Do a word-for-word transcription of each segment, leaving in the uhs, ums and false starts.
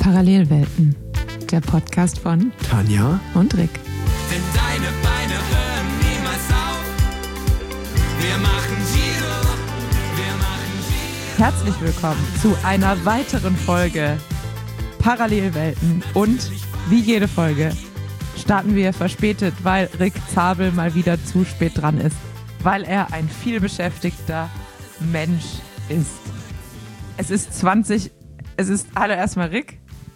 Parallelwelten, der Podcast von Tanja und Rick. Denn deine Beine hören niemals auf. Wir machen Giro, wir machen Giro. Herzlich willkommen zu einer weiteren Folge Parallelwelten. Und wie jede Folge starten wir verspätet, weil Rick Zabel mal wieder zu spät dran ist. Weil er ein vielbeschäftigter Mensch ist. Es ist zwanzig, es ist, hallo erstmal Rick.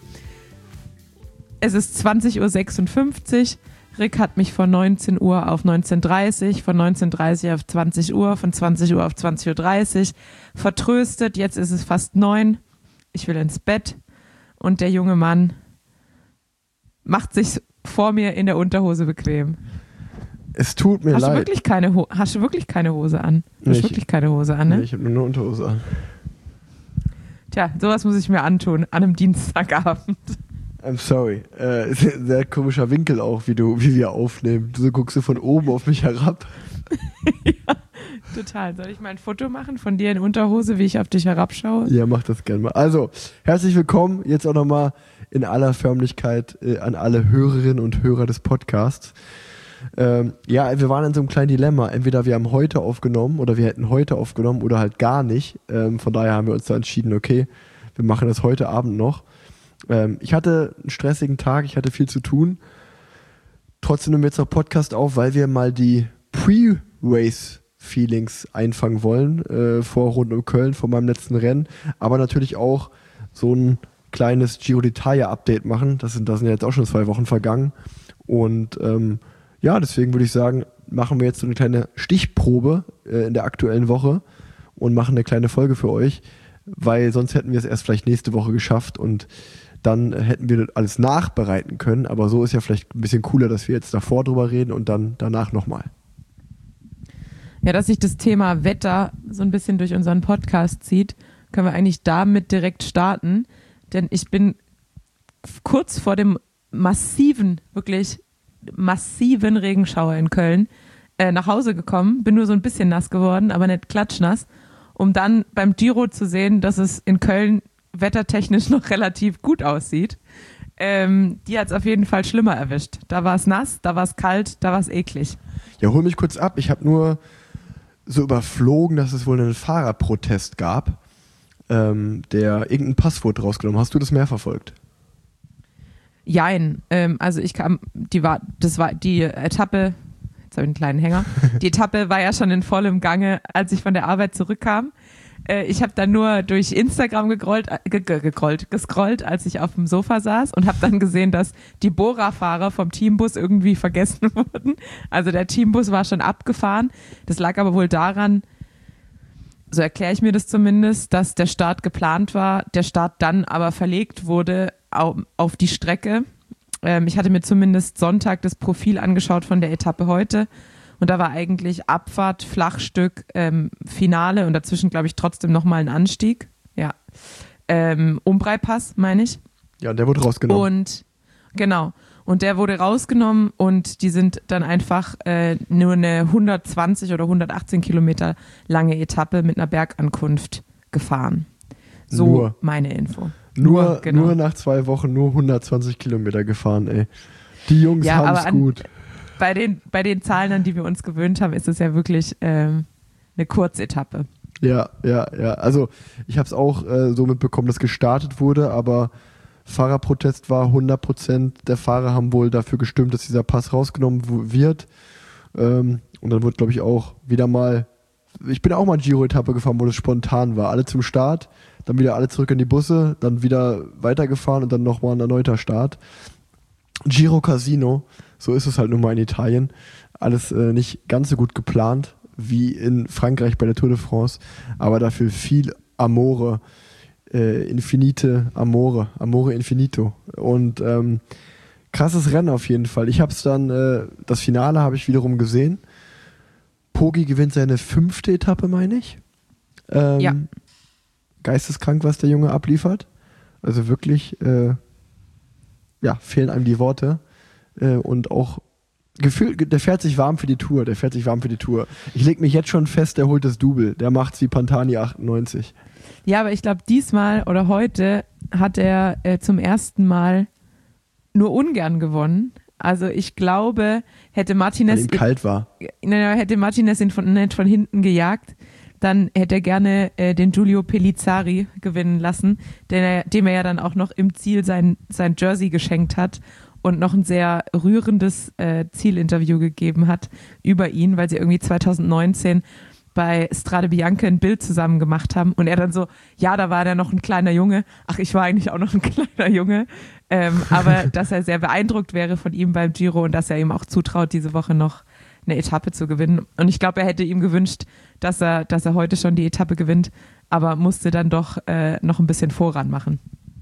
Es ist zwanzig Uhr sechsundfünfzig. Rick hat mich von neunzehn Uhr auf neunzehn Uhr dreißig, von neunzehn Uhr dreißig auf zwanzig Uhr, von zwanzig Uhr auf zwanzig Uhr dreißig vertröstet. Jetzt ist es fast neun. Ich will ins Bett. Und der junge Mann macht sich vor mir in der Unterhose bequem. Es tut mir hast leid. Du wirklich keine Ho- hast du wirklich keine Hose an? Du Nee, hast ich- wirklich keine Hose an, ne? Nee, ich habe nur eine Unterhose an. Tja, sowas muss ich mir antun an einem Dienstagabend. I'm sorry. Äh, sehr, sehr komischer Winkel auch, wie du, wie wir aufnehmen. Du so guckst du von oben auf mich herab. Ja, total. Soll ich mal ein Foto machen von dir in Unterhose, wie ich auf dich herabschaue? Ja, mach das gerne mal. Also, herzlich willkommen jetzt auch nochmal in aller Förmlichkeit äh, an alle Hörerinnen und Hörer des Podcasts. Ähm, ja, wir waren in so einem kleinen Dilemma. Entweder wir haben heute aufgenommen oder wir hätten heute aufgenommen oder halt gar nicht. Ähm, von daher haben wir uns da entschieden, okay, wir machen das heute Abend noch. Ähm, ich hatte einen stressigen Tag, ich hatte viel zu tun. Trotzdem nehmen wir jetzt noch Podcast auf, weil wir mal die Pre-Race-Feelings einfangen wollen, äh, vor rund um Köln, vor meinem letzten Rennen. Aber natürlich auch so ein kleines Giro d'Italia-Update machen. Das sind, das sind ja jetzt auch schon zwei Wochen vergangen. Und ähm, ja, deswegen würde ich sagen, machen wir jetzt so eine kleine Stichprobe äh, in der aktuellen Woche und machen eine kleine Folge für euch, weil sonst hätten wir es erst vielleicht nächste Woche geschafft und dann hätten wir das alles nachbereiten können. Aber so ist ja vielleicht ein bisschen cooler, dass wir jetzt davor drüber reden und dann danach nochmal. Ja, dass sich das Thema Wetter so ein bisschen durch unseren Podcast zieht, können wir eigentlich damit direkt starten. Denn ich bin kurz vor dem massiven, wirklich massiven Regenschauer in Köln äh, nach Hause gekommen, bin nur so ein bisschen nass geworden, aber nicht klatschnass, um dann beim Giro zu sehen, dass es in Köln wettertechnisch noch relativ gut aussieht. Ähm, die hat es auf jeden Fall schlimmer erwischt. Da war es nass, da war es kalt, da war es eklig. Ja, hol mich kurz ab. Ich habe nur so überflogen, dass es wohl einen Fahrerprotest gab, ähm, der irgendein Passwort rausgenommen. Hast du das mehr verfolgt? Jein, ähm, also ich kam, die war, das war die Etappe, jetzt habe ich einen kleinen Hänger, die Etappe war ja schon in vollem Gange, als ich von der Arbeit zurückkam. Äh, ich habe dann nur durch Instagram gegrollt, äh, ge- ge- gegrollt, gescrollt, als ich auf dem Sofa saß und habe dann gesehen, dass die Bora-Fahrer vom Teambus irgendwie vergessen wurden. Also der Teambus war schon abgefahren. Das lag aber wohl daran, so erkläre ich mir das zumindest, dass der Start geplant war, der Start dann aber verlegt wurde auf, auf die Strecke. Ähm, ich hatte mir zumindest Sonntag das Profil angeschaut von der Etappe heute und da war eigentlich Abfahrt, Flachstück, ähm, Finale und dazwischen glaube ich trotzdem nochmal ein Anstieg. Ja, ähm, Umbreipass meine ich. Ja, der wurde rausgenommen. Und genau. Und der wurde rausgenommen und die sind dann einfach äh, nur eine hundertzwanzig oder hundertachtzehn Kilometer lange Etappe mit einer Bergankunft gefahren. So Nur. meine Info. Nur, Nur, genau. nur nach zwei Wochen nur hundertzwanzig Kilometer gefahren, ey. Die Jungs Ja, haben aber es an- gut. Bei den, bei den Zahlen, an die wir uns gewöhnt haben, ist es ja wirklich ähm, eine Kurzetappe. Ja, ja, ja. Also ich habe es auch äh, so mitbekommen, dass gestartet wurde, aber Fahrerprotest war hundert Prozent. Der Fahrer haben wohl dafür gestimmt, dass dieser Pass rausgenommen w- wird. Ähm, und dann wurde, glaube ich, auch wieder mal, ich bin auch mal Giro-Etappe gefahren, wo das spontan war. Alle zum Start, dann wieder alle zurück in die Busse, dann wieder weitergefahren und dann nochmal ein erneuter Start. Giro Casino, so ist es halt nun mal in Italien. Alles äh, nicht ganz so gut geplant wie in Frankreich bei der Tour de France, aber dafür viel Amore, äh, infinite Amore, Amore infinito. Und ähm, krasses Rennen auf jeden Fall. Ich habe es dann, äh, das Finale habe ich wiederum gesehen. Poggi gewinnt seine fünfte Etappe, meine ich. Ähm, Ja. Geisteskrank, was der Junge abliefert. Also wirklich, äh, ja, fehlen einem die Worte. Äh, und auch gefühlt, der fährt sich warm für die Tour, der fährt sich warm für die Tour. Ich leg mich jetzt schon fest, der holt das Double. Der macht's wie Pantani achtundneunzig. Ja, aber ich glaube, diesmal oder heute hat er äh, zum ersten Mal nur ungern gewonnen. Also ich glaube, hätte Martinez, Weil ihm kalt war. Äh, hätte Martinez ihn von, nicht von hinten gejagt, dann hätte er gerne äh, den Giulio Pellizzari gewinnen lassen, den er, dem er ja dann auch noch im Ziel sein, sein Jersey geschenkt hat und noch ein sehr rührendes äh, Zielinterview gegeben hat über ihn, weil sie irgendwie zwanzig neunzehn bei Strade Bianche ein Bild zusammen gemacht haben und er dann so, ja, da war der noch ein kleiner Junge. Ach, ich war eigentlich auch noch ein kleiner Junge. Ähm, aber dass er sehr beeindruckt wäre von ihm beim Giro und dass er ihm auch zutraut, diese Woche noch eine Etappe zu gewinnen. Und ich glaube, er hätte ihm gewünscht, dass er, dass er heute schon die Etappe gewinnt, aber musste dann doch äh, noch ein bisschen Voran machen.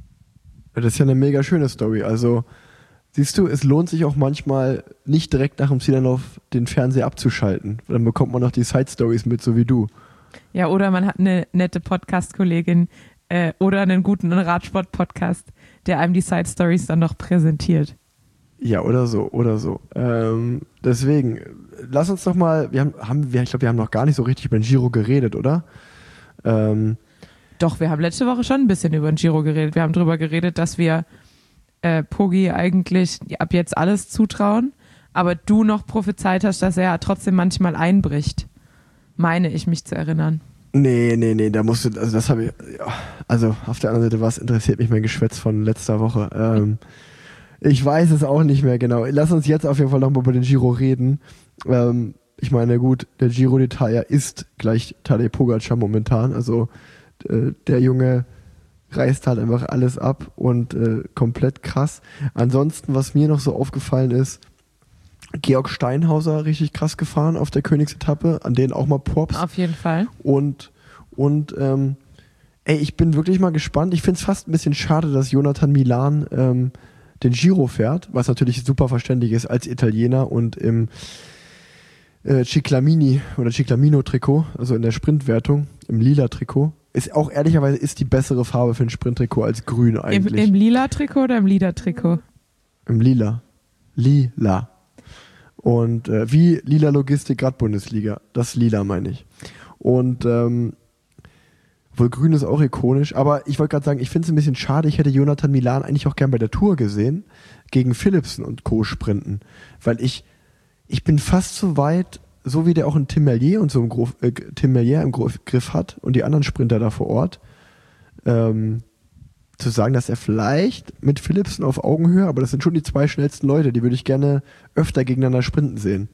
Das ist ja eine mega schöne Story. Also siehst du, es lohnt sich auch manchmal nicht direkt nach dem Zielanlauf den Fernseher abzuschalten. Dann bekommt man noch die Side-Stories mit, so wie du. Ja, oder man hat eine nette Podcast-Kollegin äh, oder einen guten Radsport-Podcast, der einem die Side-Stories dann noch präsentiert. Ja, oder so, oder so. Ähm, deswegen, lass uns doch mal, wir haben, haben wir, ich glaube, wir haben noch gar nicht so richtig über den Giro geredet, oder? Ähm, Doch, wir haben letzte Woche schon ein bisschen über den Giro geredet. Wir haben darüber geredet, dass wir äh, Poggi eigentlich ab jetzt alles zutrauen, aber du noch prophezeit hast, dass er trotzdem manchmal einbricht. Meine ich mich zu erinnern. Nee, nee, nee, da musst du, also das habe ich, ja, also auf der anderen Seite, was interessiert mich mein Geschwätz von letzter Woche? Ähm, ich weiß es auch nicht mehr genau. Lass uns jetzt auf jeden Fall nochmal über den Giro reden. Ähm, ich meine, gut, der Giro d'Italia ist gleich Tadej Pogacar momentan, also äh, der Junge reißt halt einfach alles ab und äh, komplett krass. Ansonsten, was mir noch so aufgefallen ist, Georg Steinhauser richtig krass gefahren auf der Königsetappe, an denen auch mal Props. Auf jeden Fall. Und, und ähm, ey, ich bin wirklich mal gespannt. Ich finde es fast ein bisschen schade, dass Jonathan Milan ähm, den Giro fährt, was natürlich super verständlich ist als Italiener und im äh, Ciclamini oder Ciclamino-Trikot, also in der Sprintwertung, im lila Trikot, ist auch ehrlicherweise ist die bessere Farbe für ein Sprinttrikot als grün eigentlich. Im, im lila Trikot oder im lila Trikot? Im lila. Lila. Und äh, wie Lila Logistik Rad-Bundesliga. Das Lila meine ich. Und ähm, wohl grün ist auch ikonisch, aber ich wollte gerade sagen, ich finde es ein bisschen schade, ich hätte Jonathan Milan eigentlich auch gern bei der Tour gesehen, gegen Philipsen und Co. sprinten. Weil ich, ich bin fast so weit, so wie der auch einen Tim Merlier und so im, Grof, äh, Tim Merlier im Grof, Griff hat und die anderen Sprinter da vor Ort, ähm, zu sagen, dass er vielleicht mit Philipsen auf Augenhöhe, aber das sind schon die zwei schnellsten Leute, die würde ich gerne öfter gegeneinander sprinten sehen.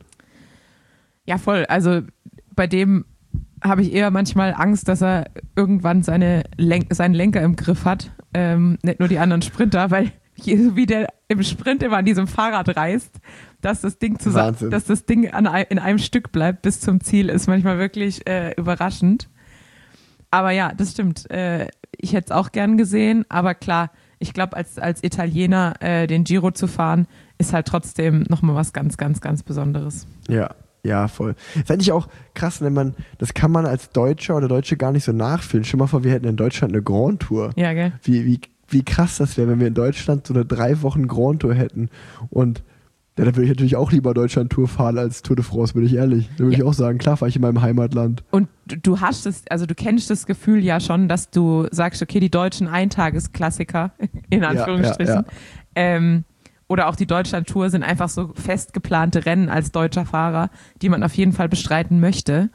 Ja, voll. Also bei dem habe ich eher manchmal Angst, dass er irgendwann seine Len- seinen Lenker im Griff hat, ähm, nicht nur die anderen Sprinter, weil je, wie der im Sprint immer an diesem Fahrrad reißt, dass das Ding zusammen, Wahnsinn. dass das Ding an, in einem Stück bleibt bis zum Ziel, ist manchmal wirklich äh, überraschend. Aber ja, das stimmt. Äh, ich hätte es auch gern gesehen, aber klar, ich glaube, als, als Italiener äh, den Giro zu fahren, ist halt trotzdem nochmal was ganz, ganz, ganz Besonderes. Ja, ja, voll. Das fände ich auch krass, wenn man, das kann man als Deutscher oder Deutsche gar nicht so nachfühlen. Stell dir mal vor, wir hätten in Deutschland eine Grand Tour. Ja, gell? Wie, wie, wie krass das wäre, wenn wir in Deutschland so eine drei Wochen Grand Tour hätten. Und ja, dann würde ich natürlich auch lieber Deutschland-Tour fahren als Tour de France, bin ich ehrlich. Da würde Ja. ich auch sagen, klar fahre ich in meinem Heimatland. Und du- du hast es, also du kennst das Gefühl ja schon, dass du sagst, okay, die deutschen Eintagesklassiker, in Anführungsstrichen, ja, ja. Ähm, oder auch die Deutschland-Tour sind einfach so fest geplante Rennen als deutscher Fahrer, die man auf jeden Fall bestreiten möchte.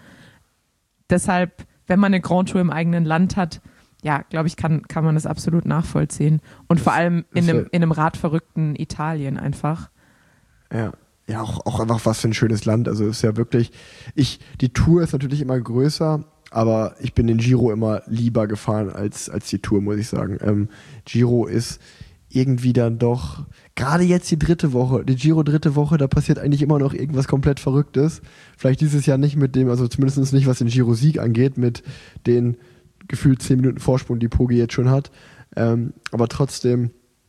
Deshalb, wenn man eine Grand Tour im eigenen Land hat, ja, glaube ich, kann, kann man das absolut nachvollziehen. Und vor allem in das einem, wär- in einem radverrückten Italien einfach. Ja, ja auch, auch einfach was für ein schönes Land. Also ist ja wirklich, ich, die Tour ist natürlich immer größer, aber ich bin den Giro immer lieber gefahren als, als die Tour, muss ich sagen. Ähm, Giro ist irgendwie dann doch, gerade jetzt die dritte Woche, die Giro dritte Woche, da passiert eigentlich immer noch irgendwas komplett Verrücktes. Vielleicht dieses Jahr nicht mit dem, also zumindest nicht was den Giro-Sieg angeht, mit den gefühlt zehn Minuten Vorsprung, die Poggi jetzt schon hat. Ähm, aber trotzdem,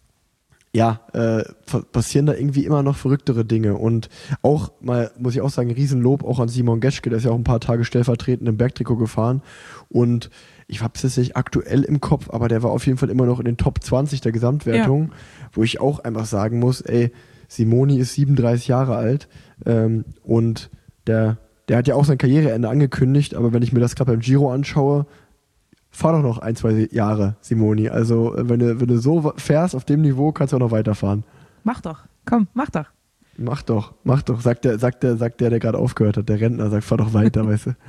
ja, äh, passieren da irgendwie immer noch verrücktere Dinge. Und auch mal, muss ich auch sagen, Riesenlob auch an Simon Geschke, der ist ja auch ein paar Tage stellvertretend im Bergtrikot gefahren. Und ich habe es jetzt nicht aktuell im Kopf, aber der war auf jeden Fall immer noch in den Top zwanzig der Gesamtwertung, ja. Wo ich auch einfach sagen muss, ey, Simoni ist siebenunddreißig Jahre alt ähm, und der, der hat ja auch sein Karriereende angekündigt, aber wenn ich mir das gerade beim Giro anschaue, fahr doch noch ein, zwei Jahre, Simoni. Also wenn du, wenn du so fährst auf dem Niveau, kannst du auch noch weiterfahren. Mach doch, komm, mach doch. Mach doch, mach doch, sagt der, sagt der, sagt der, der gerade aufgehört hat, der Rentner, sagt, fahr doch weiter, weißt du.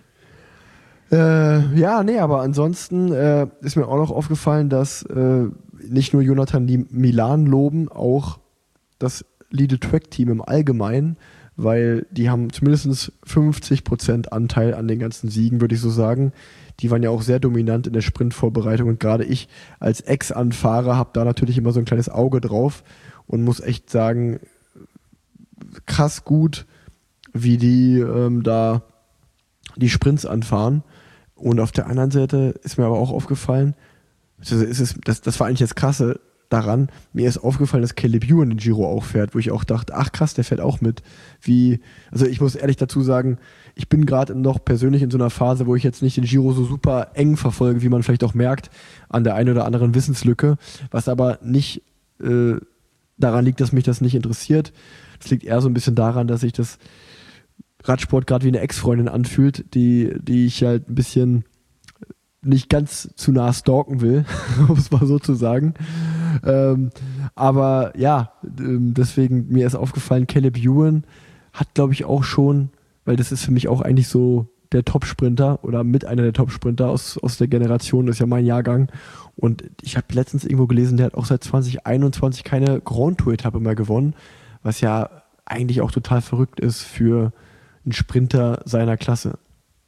Äh, ja, nee, aber ansonsten äh, ist mir auch noch aufgefallen, dass äh, nicht nur Jonathan Milan loben, auch das Lidl-Track-Team im Allgemeinen, weil die haben zumindest fünfzig Prozent Anteil an den ganzen Siegen, würde ich so sagen. Die waren ja auch sehr dominant in der Sprintvorbereitung und gerade ich als Ex-Anfahrer habe da natürlich immer so ein kleines Auge drauf und muss echt sagen, krass gut, wie die ähm, da die Sprints anfahren. Und auf der anderen Seite ist mir aber auch aufgefallen, also ist es, das, das war eigentlich das Krasse daran, mir ist aufgefallen, dass Caleb Ewan den Giro auch fährt, wo ich auch dachte, ach krass, der fährt auch mit. Wie, also ich muss ehrlich dazu sagen, ich bin gerade noch persönlich in so einer Phase, wo ich jetzt nicht den Giro so super eng verfolge, wie man vielleicht auch merkt, an der einen oder anderen Wissenslücke, was aber nicht äh, daran liegt, dass mich das nicht interessiert. Das liegt eher so ein bisschen daran, dass ich das Radsport gerade wie eine Ex-Freundin anfühlt, die, die ich halt ein bisschen nicht ganz zu nah stalken will, um es mal so zu sagen. Ähm, aber ja, deswegen, mir ist aufgefallen, Caleb Ewan hat, glaube ich, auch schon, weil das ist für mich auch eigentlich so der Top-Sprinter oder mit einer der Top-Sprinter aus, aus der Generation, das ist ja mein Jahrgang. Und ich habe letztens irgendwo gelesen, der hat auch seit zwanzig einundzwanzig keine Grand Tour-Etappe mehr gewonnen, was ja eigentlich auch total verrückt ist für einen Sprinter seiner Klasse.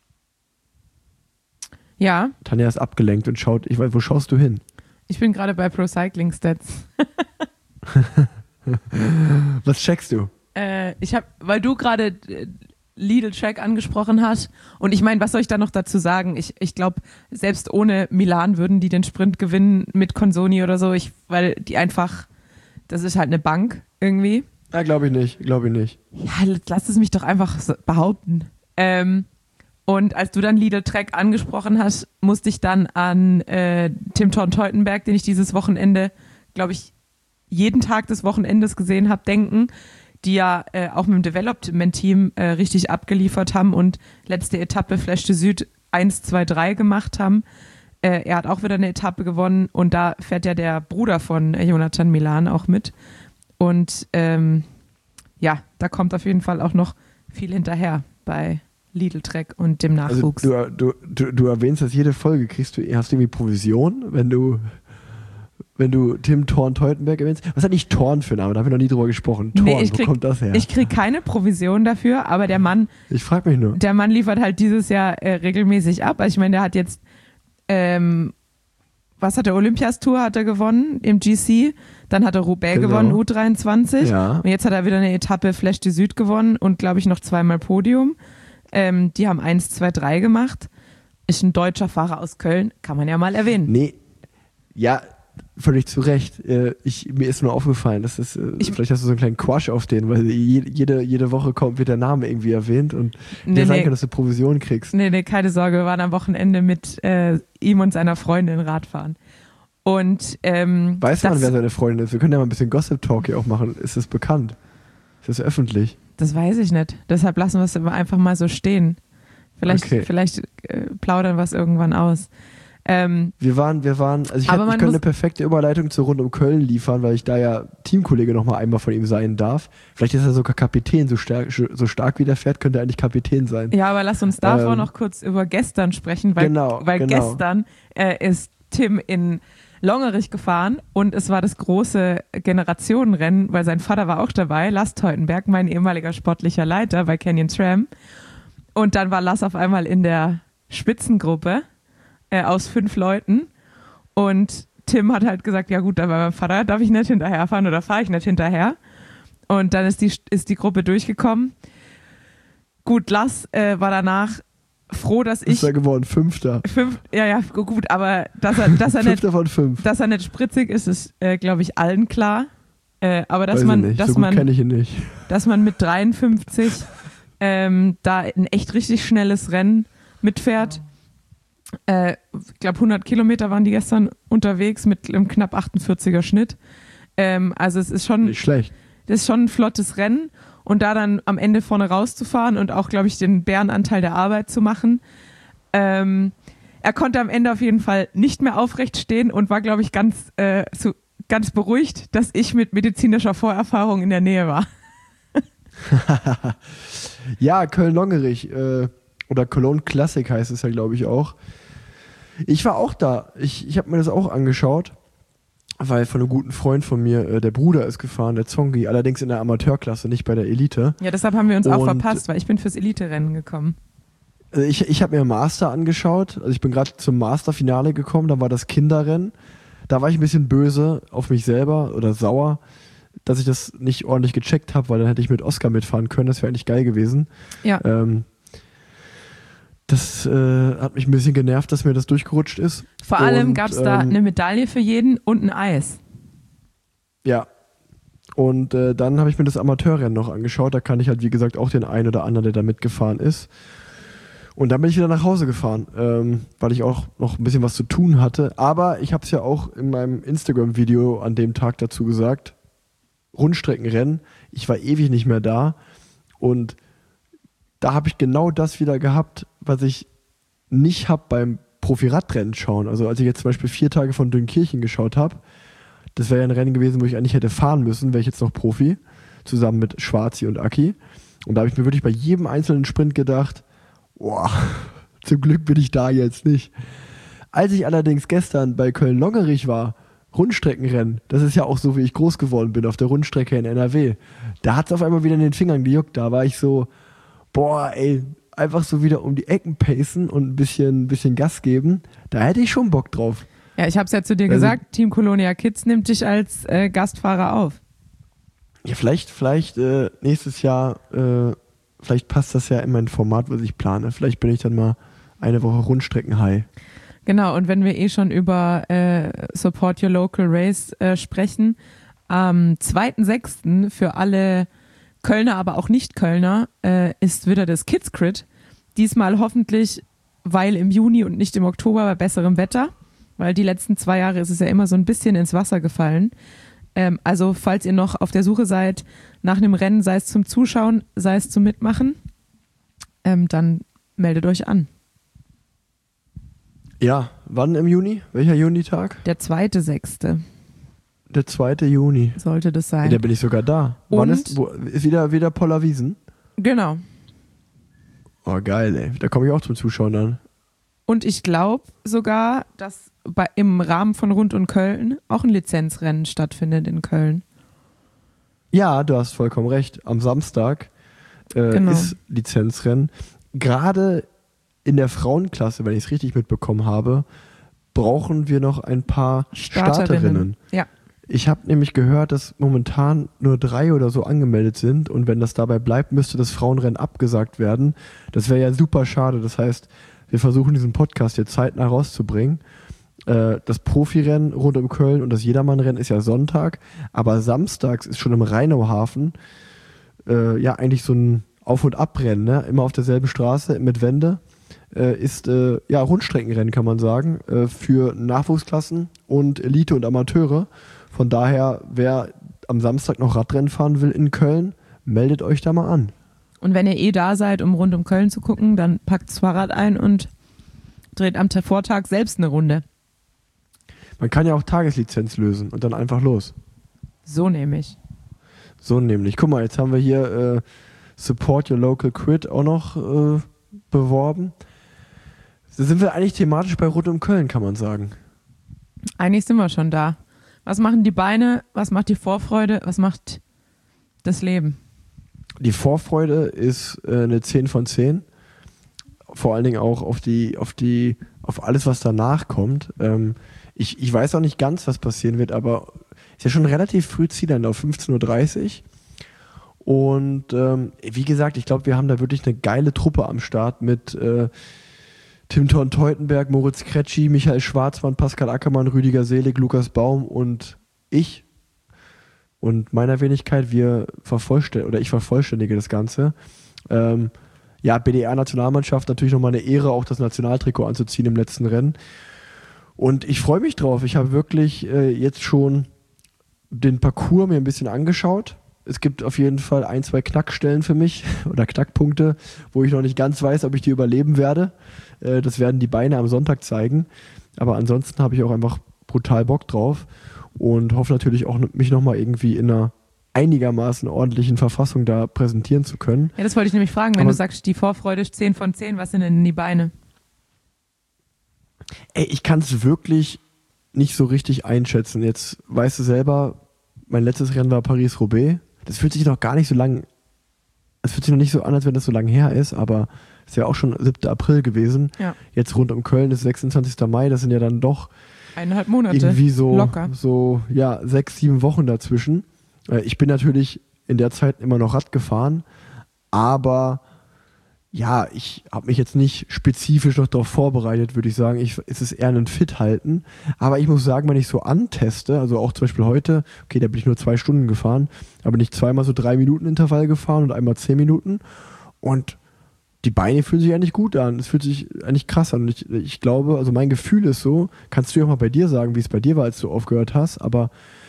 Ja. Tanja ist abgelenkt und schaut, ich weiß, wo schaust du hin? Ich bin gerade bei Pro Cycling Stats. Was checkst du? Äh, ich habe, weil du gerade äh, Lidl Track angesprochen hast und ich meine, was soll ich da noch dazu sagen? Ich, ich glaube, selbst ohne Milan würden die den Sprint gewinnen mit Consoni oder so, ich, weil die einfach, das ist halt eine Bank irgendwie. Ja, glaube ich nicht, glaube ich nicht. Ja, lass es mich doch einfach so behaupten. Ähm, und als du dann Lidl Track angesprochen hast, musste ich dann an äh, Tim Thorn-Teutenberg, den ich dieses Wochenende, glaube ich, jeden Tag des Wochenendes gesehen habe, denken, die ja äh, auch mit dem Development-Team äh, richtig abgeliefert haben und letzte Etappe Flèche du Sud eins, zwei, drei gemacht haben. Äh, er hat auch wieder eine Etappe gewonnen und da fährt ja der Bruder von äh, Jonathan Milan auch mit. Und ähm, ja, da kommt auf jeden Fall auch noch viel hinterher bei Lidl Track und dem Nachwuchs. Also du, du, du, du erwähnst das jede Folge, kriegst du, hast du irgendwie Provision, wenn du wenn du Tim Thorn-Teutenberg erwähnst? Was hat nicht Thorn für einen Namen? Da haben wir noch nie drüber gesprochen. Thorn, nee, ich krieg, wo kommt das her? Ich kriege keine Provision dafür, aber der Mann ich frage mich nur. Der Mann liefert halt dieses Jahr äh, regelmäßig ab. Also ich meine, der hat jetzt ähm, was hat der Olympias-Tour hat er gewonnen im G C, dann hat er Roubaix Genau. gewonnen, U dreiundzwanzig Ja. und jetzt hat er wieder eine Etappe Flèche du Sud gewonnen und glaube ich noch zweimal Podium. Ähm, die haben eins, zwei, drei gemacht. Ist ein deutscher Fahrer aus Köln, kann man ja mal erwähnen. Nee, ja, völlig zu Recht. Äh, ich, mir ist nur aufgefallen, dass es, äh, Ich- vielleicht hast du so einen kleinen Quatsch auf den, weil je, jede, jede Woche kommt, wird der Name irgendwie erwähnt und Nee, dir sein nee. kann, dass du Provision kriegst. Nee, nee, keine Sorge, wir waren am Wochenende mit äh, ihm und seiner Freundin Radfahren. Und ähm, Weiß das, man, wer seine Freundin ist? Wir können ja mal ein bisschen Gossip-Talk hier auch machen. Ist das bekannt? Ist das öffentlich? das weiß ich nicht. Deshalb lassen wir es aber einfach mal so stehen. Vielleicht, Okay. vielleicht äh, plaudern wir es irgendwann aus. Ähm, Wir waren, wir waren, also ich, Aber hätte, ich man könnte muss- eine perfekte Überleitung zur Rund um Köln liefern, weil ich da ja Teamkollege noch mal einmal von ihm sein darf. Vielleicht ist er sogar Kapitän, so stark, so stark wie der fährt, könnte er eigentlich Kapitän sein. ja, aber lass uns davor Ähm, noch kurz über gestern sprechen, weil, Genau, weil genau. gestern äh, ist Tim in Longerich gefahren und es war das große Generationenrennen, weil sein Vater war auch dabei, Lars Teutenberg, mein ehemaliger sportlicher Leiter bei Canyon Tram. Und dann war Lars auf einmal in der Spitzengruppe äh, aus fünf Leuten und Tim hat halt gesagt, ja gut, aber meinem Vater darf ich nicht hinterherfahren oder fahre ich nicht hinterher. Und dann ist die, ist die Gruppe durchgekommen. Gut, Lars äh, war danach froh, dass ich Ist er geworden? Fünfter. fünf, ja, ja, gut, aber dass er, dass er, nicht, Fünfter von fünf. dass er nicht spritzig ist, ist, äh, glaube ich, allen klar. Äh, aber dass Weiß man, ich nicht. dass So gut man, kenne ich ihn nicht. dass man mit dreiundfünfzig ähm, da ein echt richtig schnelles Rennen mitfährt. Äh, ich glaube, hundert Kilometer waren die gestern unterwegs mit einem knapp achtundvierziger Schnitt. Ähm, also es ist schon, Nicht schlecht. das ist schon ein flottes Rennen und da dann am Ende vorne rauszufahren und auch, glaube ich, den Bärenanteil der Arbeit zu machen, ähm, er konnte am Ende auf jeden Fall nicht mehr aufrecht stehen und war, glaube ich, ganz, äh, so, ganz beruhigt, dass ich mit medizinischer Vorerfahrung in der Nähe war. Ja, Köln-Longerich äh, oder Cologne Classic heißt es ja, glaube ich, auch. Ich war auch da. Ich, ich habe mir das auch angeschaut, weil von einem guten Freund von mir, äh, der Bruder ist gefahren, der Zongi, allerdings in der Amateurklasse, nicht bei der Elite. Ja, deshalb haben wir uns auch Und verpasst, weil ich bin fürs Elite-Rennen gekommen. Also ich ich habe mir Master angeschaut, also ich bin gerade zum Masterfinale gekommen, da war das Kinderrennen. Da war ich ein bisschen böse auf mich selber oder sauer, dass ich das nicht ordentlich gecheckt habe, weil dann hätte ich mit Oscar mitfahren können, das wäre eigentlich geil gewesen. Ja. Ähm, das äh, hat mich ein bisschen genervt, dass mir das durchgerutscht ist. Vor allem Und, gab es da ähm, eine Medaille für jeden und ein Eis. Ja. Und äh, dann habe ich mir das Amateurrennen noch angeschaut, da kann ich halt wie gesagt auch den einen oder anderen, der da mitgefahren ist. Und dann bin ich wieder nach Hause gefahren, ähm, weil ich auch noch ein bisschen was zu tun hatte. Aber ich habe es ja auch in meinem Instagram-Video an dem Tag dazu gesagt, Rundstreckenrennen, ich war ewig nicht mehr da und da habe ich genau das wieder gehabt, was ich nicht habe beim Profi-Radrennen schauen. Also als ich jetzt zum Beispiel vier Tage von Dünkirchen geschaut habe, das wäre ja ein Rennen gewesen, wo ich eigentlich hätte fahren müssen, wäre ich jetzt noch Profi, zusammen mit Schwarzi und Aki. Und da habe ich mir wirklich bei jedem einzelnen Sprint gedacht, boah, zum Glück bin ich da jetzt nicht. Als ich allerdings gestern bei Köln-Longerich war, Rundstreckenrennen, das ist ja auch so, wie ich groß geworden bin, auf der Rundstrecke in N R W, da hat es auf einmal wieder in den Fingern gejuckt. Da war ich so, boah, ey, einfach so wieder um die Ecken pacen und ein bisschen, bisschen Gas geben. Da hätte ich schon Bock drauf. Ja, ich habe es ja zu dir Also- gesagt, Team Colonia Kids nimmt dich als äh, Gastfahrer auf. Ja, vielleicht, vielleicht äh, nächstes Jahr, äh, vielleicht passt das ja in mein Format, was ich plane. Vielleicht bin ich dann mal eine Woche Rundstrecken-High. Genau, und wenn wir eh schon über äh, Support Your Local Race äh, sprechen, am zweiten sechsten für alle Kölner, aber auch Nicht-Kölner, äh, ist wieder das Kids Crit. Diesmal hoffentlich, weil im Juni und nicht im Oktober bei besserem Wetter, weil die letzten zwei Jahre ist es ja immer so ein bisschen ins Wasser gefallen. Ähm, also falls ihr noch auf der Suche seid nach einem Rennen, sei es zum Zuschauen, sei es zum Mitmachen, ähm, dann meldet euch an. Ja, wann im Juni? Welcher Junitag? Der zweite Sechste Der zweite Juni. sollte das Ja, sein. da bin ich sogar da. Wann Und- ist, wo, ist wieder, wieder Pollerwiesen? Genau. Oh, geil, ey. Da komme ich auch zum Zuschauen dann. Und ich glaube sogar, dass bei, im Rahmen von Rund um Köln auch ein Lizenzrennen stattfindet in Köln. Ja, du hast vollkommen recht. Am Samstag äh, Genau. ist Lizenzrennen. Gerade in der Frauenklasse, wenn ich es richtig mitbekommen habe, brauchen wir noch ein paar Starterinnen. Ja. Ich habe nämlich gehört, dass momentan nur drei oder so angemeldet sind und wenn das dabei bleibt, müsste das Frauenrennen abgesagt werden. Das wäre ja super schade. Das heißt, wir versuchen diesen Podcast jetzt zeitnah rauszubringen. Äh, das Profirennen rund um Köln und das Jedermannrennen ist ja Sonntag, aber samstags ist schon im Rheinauhafen äh, ja eigentlich so ein Auf- und Abrennen, ne? Immer auf derselben Straße mit Wände. Äh, ist äh, ja Rundstreckenrennen, kann man sagen, äh, für Nachwuchsklassen und Elite und Amateure. Von daher, wer am Samstag noch Radrennen fahren will in Köln, meldet euch da mal an. Und wenn ihr eh da seid, um rund um Köln zu gucken, dann packt das Fahrrad ein und dreht am Ta- Vortag selbst eine Runde. Man kann ja auch Tageslizenz lösen und dann einfach los. So nämlich. So nämlich. Guck mal, jetzt haben wir hier äh, Support Your Local Crit auch noch äh, beworben. Da sind wir eigentlich thematisch bei Rund um Köln, kann man sagen. Eigentlich sind wir schon da. Was machen die Beine? Was macht die Vorfreude? Was macht das Leben? Die Vorfreude ist äh, eine zehn von zehn. Vor allen Dingen auch auf die, auf die, auf alles, was danach kommt. Ähm, ich, ich weiß auch nicht ganz, was passieren wird, aber ist ja schon relativ früh Zieleinlauf, fünfzehn Uhr dreißig. Und ähm, wie gesagt, ich glaube, wir haben da wirklich eine geile Truppe am Start mit äh, Tim Thorn-Teutenberg, Moritz Kretschi, Michael Schwarzmann, Pascal Ackermann, Rüdiger Selig, Lukas Baum und ich. Und meiner Wenigkeit, wir vervollständigen, oder ich vervollständige das Ganze. Ähm, ja, B D R-Nationalmannschaft, natürlich nochmal eine Ehre, auch das Nationaltrikot anzuziehen im letzten Rennen. Und ich freue mich drauf. Ich habe wirklich äh, jetzt schon den Parcours mir ein bisschen angeschaut. es gibt auf jeden Fall ein, zwei Knackstellen für mich oder Knackpunkte, wo ich noch nicht ganz weiß, ob ich die überleben werde. Äh, das werden die Beine am Sonntag zeigen. Aber ansonsten habe ich auch einfach brutal Bock drauf und hoffe natürlich auch, mich nochmal irgendwie in einer einigermaßen ordentlichen Verfassung da präsentieren zu können. Ja, das wollte ich nämlich fragen, wenn Aber du sagst, die Vorfreude ist zehn von zehn, was sind denn die Beine? Ey, ich kann es wirklich nicht so richtig einschätzen. Jetzt weißt du selber, mein letztes Rennen war Paris-Roubaix. Das fühlt sich noch gar nicht so lang, es fühlt sich noch nicht so an, als wenn das so lange her ist, aber es ist ja auch schon siebter April gewesen. Ja. Jetzt rund um Köln ist sechsundzwanzigster Mai, das sind ja dann doch Eineinhalb Monate. irgendwie so, Locker. so ja, sechs, sieben Wochen dazwischen. Äh, Ich bin natürlich in der Zeit immer noch Rad gefahren, aber ja, ich habe mich jetzt nicht spezifisch noch darauf vorbereitet, würde ich sagen. Ich, es ist eher ein Fit-Halten. Aber ich muss sagen, wenn ich so anteste, also auch zum Beispiel heute, okay, da bin ich nur zwei Stunden gefahren, aber nicht zweimal so drei Minuten Intervall gefahren und einmal zehn Minuten. Und die Beine fühlen sich eigentlich gut an. Es fühlt sich eigentlich krass an. Und ich, ich glaube, also mein Gefühl ist so, kannst du ja auch mal bei dir sagen, wie es bei dir war, als du aufgehört hast, aber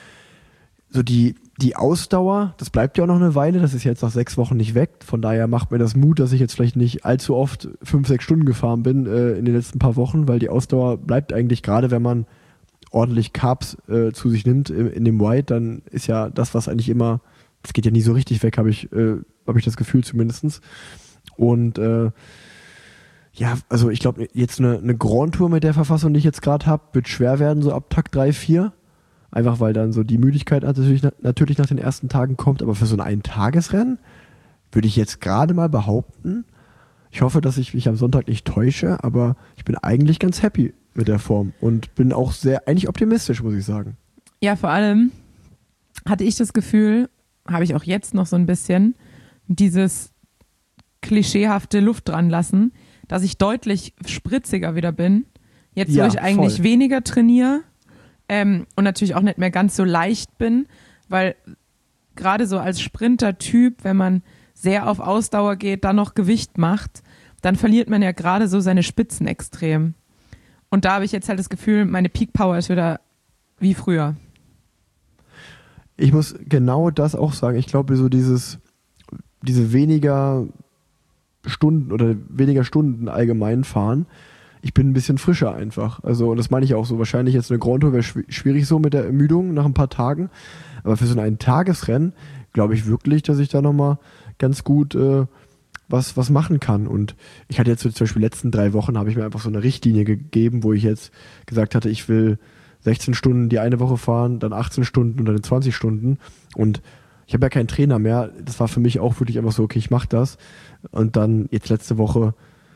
so die, die Ausdauer, das bleibt ja auch noch eine Weile, das ist jetzt nach sechs Wochen nicht weg. Von daher macht mir das Mut, dass ich jetzt vielleicht nicht allzu oft fünf, sechs Stunden gefahren bin äh, in den letzten paar Wochen, weil die Ausdauer bleibt eigentlich, gerade wenn man ordentlich Carbs äh, zu sich nimmt in, in dem White, dann ist ja das, was eigentlich immer, das geht ja nie so richtig weg, habe ich, äh, hab ich das Gefühl zumindest. Und äh, ja, also ich glaube, jetzt eine, eine Grand Tour mit der Verfassung, die ich jetzt gerade habe, wird schwer werden, so ab Tag drei, vier. Einfach weil dann so die Müdigkeit natürlich, natürlich nach den ersten Tagen kommt. Aber für so ein Ein-Tagesrennen würde ich jetzt gerade mal behaupten, ich hoffe, dass ich mich am Sonntag nicht täusche, aber ich bin eigentlich ganz happy mit der Form und bin auch sehr, eigentlich optimistisch, muss ich sagen. Ja, vor allem hatte ich das Gefühl, habe ich auch jetzt noch so ein bisschen, dieses klischeehafte Luft dran lassen, dass ich deutlich spritziger wieder bin. Jetzt, Ja, wo ich eigentlich voll. weniger trainiere ähm, und natürlich auch nicht mehr ganz so leicht bin, weil gerade so als Sprinter-Typ, wenn man sehr auf Ausdauer geht, dann noch Gewicht macht, dann verliert man ja gerade so seine Spitzen extrem. Und da habe ich jetzt halt das Gefühl, meine Peak Power ist wieder wie früher. Ich muss genau das auch sagen. Ich glaube, so dieses, diese weniger Stunden oder weniger Stunden allgemein fahren, ich bin ein bisschen frischer einfach. Also, und das meine ich auch so. Wahrscheinlich jetzt eine Grand Tour wäre schw- schwierig so mit der Ermüdung nach ein paar Tagen. Aber für so ein Tagesrennen glaube ich wirklich, dass ich da nochmal ganz gut äh, was, was machen kann. Und ich hatte jetzt so zum Beispiel die letzten drei Wochen habe ich mir einfach so eine Richtlinie gegeben, wo ich jetzt gesagt hatte, ich will sechzehn Stunden die eine Woche fahren, dann achtzehn Stunden und dann zwanzig Stunden. Und ich habe ja keinen Trainer mehr. Das war für mich auch wirklich einfach so, okay, ich mache das. Und dann jetzt letzte Woche,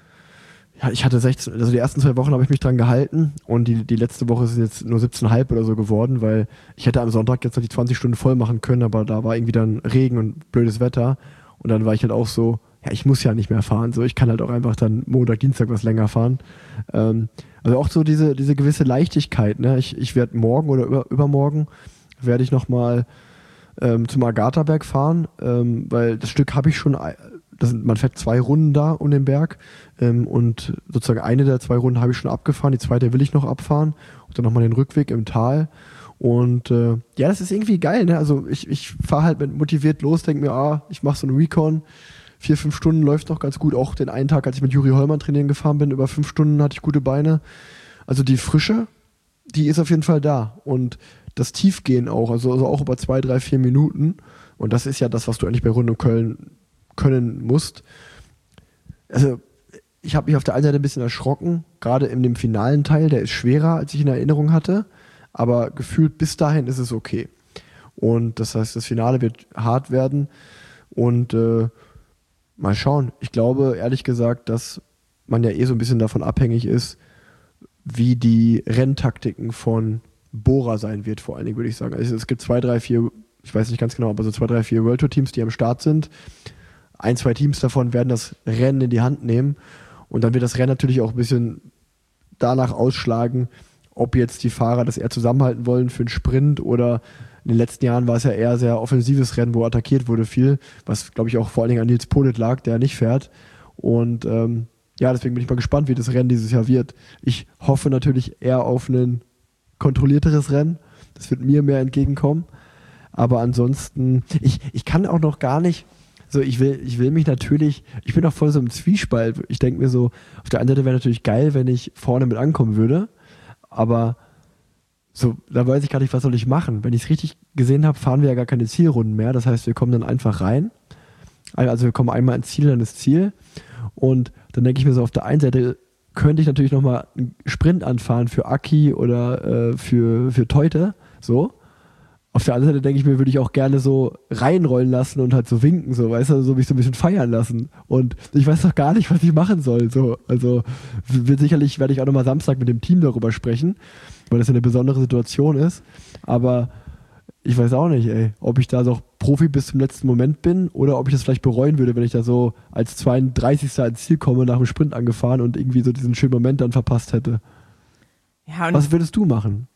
ja, ich hatte sechzehn, also die ersten zwei Wochen habe ich mich dran gehalten und die, die letzte Woche sind jetzt nur siebzehn Komma fünf oder so geworden, weil ich hätte am Sonntag jetzt noch die zwanzig Stunden voll machen können, aber da war irgendwie dann Regen und blödes Wetter und dann war ich halt auch so, ja, ich muss ja nicht mehr fahren, so, ich kann halt auch einfach dann Montag, Dienstag was länger fahren. Ähm, also auch so diese, diese gewisse Leichtigkeit, ne, ich, ich werde morgen oder über, übermorgen werde ich nochmal ähm, zum Agathaberg fahren, ähm, weil das Stück habe ich schon, das sind, man fährt zwei Runden da um den Berg ähm, und sozusagen eine der zwei Runden habe ich schon abgefahren, die zweite will ich noch abfahren und dann nochmal den Rückweg im Tal und äh, ja, das ist irgendwie geil, ne? Also ich, ich fahre halt mit motiviert los, denke mir, ah, ich mache so einen Recon, vier, fünf Stunden läuft noch ganz gut, auch den einen Tag, als ich mit Juri Hollmann trainieren gefahren bin, über fünf Stunden hatte ich gute Beine, also die Frische, die ist auf jeden Fall da und das Tiefgehen auch, also, also auch über zwei, drei, vier Minuten und das ist ja das, was du eigentlich bei Rund um Köln können musst. Also ich habe mich auf der einen Seite ein bisschen erschrocken, gerade in dem finalen Teil, der ist schwerer, als ich in Erinnerung hatte, aber gefühlt bis dahin ist es okay. Und das heißt, das Finale wird hart werden und äh, mal schauen. Ich glaube, ehrlich gesagt, dass man ja eh so ein bisschen davon abhängig ist, wie die Renntaktiken von Bora sein wird, vor allen Dingen, würde ich sagen. Also es gibt zwei, drei, vier, ich weiß nicht ganz genau, aber so zwei, drei, vier World Tour Teams, die am Start sind. Ein, zwei Teams davon werden das Rennen in die Hand nehmen und dann wird das Rennen natürlich auch ein bisschen danach ausschlagen, ob jetzt die Fahrer das eher zusammenhalten wollen für einen Sprint oder in den letzten Jahren war es ja eher sehr offensives Rennen, wo attackiert wurde viel, was glaube ich auch vor allen Dingen an Nils Politt lag, der nicht fährt und ähm, ja, deswegen bin ich mal gespannt, wie das Rennen dieses Jahr wird. Ich hoffe natürlich eher auf ein kontrollierteres Rennen, das wird mir mehr entgegenkommen, Aber ansonsten, ich, ich kann auch noch gar nicht, so ich will, ich will mich natürlich, ich bin auch voll so im Zwiespalt. Ich denke mir so, auf der einen Seite wäre natürlich geil, wenn ich vorne mit ankommen würde, aber so, da weiß ich gar nicht, was soll ich machen. Wenn ich es richtig gesehen habe, fahren wir ja gar keine Zielrunden mehr. Das heißt, wir kommen dann einfach rein. Also wir kommen einmal ins Ziel, dann ins Ziel. Und dann denke ich mir so, auf der einen Seite könnte ich natürlich nochmal einen Sprint anfahren für Aki oder äh, für, für Teute. So. Auf der anderen Seite denke ich mir, würde ich auch gerne so reinrollen lassen und halt so winken, so, weißt du, so mich so ein bisschen feiern lassen. Und ich weiß doch gar nicht, was ich machen soll. So. Also wird sicherlich werde ich auch nochmal Samstag mit dem Team darüber sprechen, weil das ja eine besondere Situation ist. Aber ich weiß auch nicht, ey, ob ich da so Profi bis zum letzten Moment bin oder ob ich das vielleicht bereuen würde, wenn ich da so als zweiunddreißigster ins Ziel komme, nach dem Sprint angefahren und irgendwie so diesen schönen Moment dann verpasst hätte. Ja, und was würdest du machen?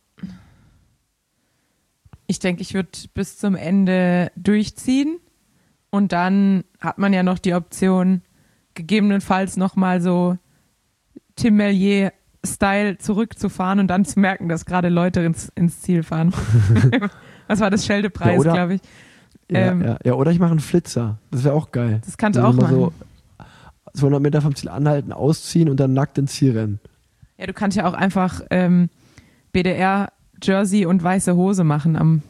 ich denke, ich würde bis zum Ende durchziehen und dann hat man ja noch die Option, gegebenenfalls nochmal so Tim Mellier-Style zurückzufahren und dann zu merken, dass gerade Leute ins, ins Ziel fahren. Was war das? Scheldepreis, ja, glaube ich. Ja, ähm, ja, ja, oder ich mache einen Flitzer. Das wäre auch geil. Das kannst du also auch machen. So zweihundert Meter vom Ziel anhalten, ausziehen und dann nackt ins Ziel rennen. Ja, du kannst ja auch einfach ähm, B D R-Jersey und weiße Hose machen. Am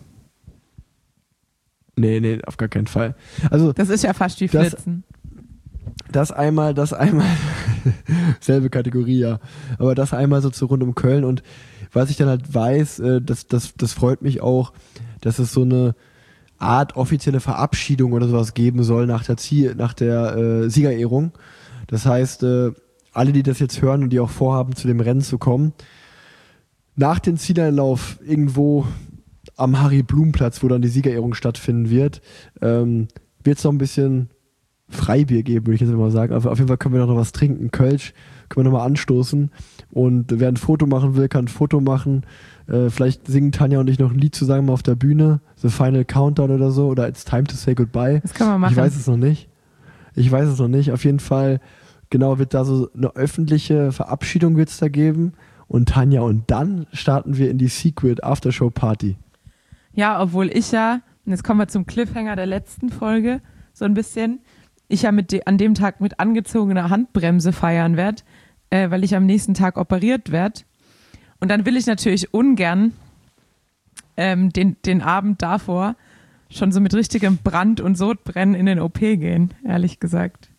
nee, nee, auf gar keinen Fall. Also das ist ja fast wie das, Flitzen. Das einmal, das einmal, selbe Kategorie, ja. Aber das einmal so zu rund um Köln und was ich dann halt weiß, äh, das, das, das freut mich auch, dass es so eine Art offizielle Verabschiedung oder sowas geben soll nach der, Ziel, nach der äh, Siegerehrung. Das heißt, äh, alle, die das jetzt hören und die auch vorhaben, zu dem Rennen zu kommen, nach dem Zieleinlauf irgendwo am Harry-Blum-Platz, wo dann die Siegerehrung stattfinden wird, ähm, wird es noch ein bisschen Freibier geben, würde ich jetzt mal sagen. Aber auf jeden Fall können wir noch was trinken. Kölsch können wir nochmal anstoßen. Und wer ein Foto machen will, kann ein Foto machen. Äh, vielleicht singen Tanja und ich noch ein Lied zusammen auf der Bühne. The Final Countdown oder so. Oder It's Time to Say Goodbye. Das kann man machen. Ich weiß es noch nicht. Ich weiß es noch nicht. Auf jeden Fall, genau, wird da so eine öffentliche Verabschiedung wird's da geben. Und Tanja, und dann starten wir in die Secret Aftershow Party. Ja, obwohl ich ja, und jetzt kommen wir zum Cliffhanger der letzten Folge, so ein bisschen, ich ja mit de, an dem Tag mit angezogener Handbremse feiern werde, äh, weil ich am nächsten Tag operiert werde. Und dann will ich natürlich ungern ähm, den, den Abend davor schon so mit richtigem Brand und Sodbrennen in den O P gehen, ehrlich gesagt.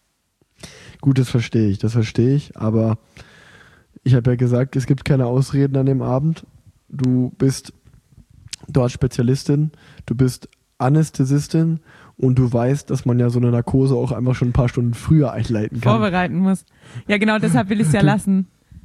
Gut, das verstehe ich, das verstehe ich, aber ich habe ja gesagt, es gibt keine Ausreden an dem Abend. Du bist dort Spezialistin, du bist Anästhesistin und du weißt, dass man ja so eine Narkose auch einfach schon ein paar Stunden früher einleiten kann. Vorbereiten muss. Ja, genau, deshalb will ich es ja lassen.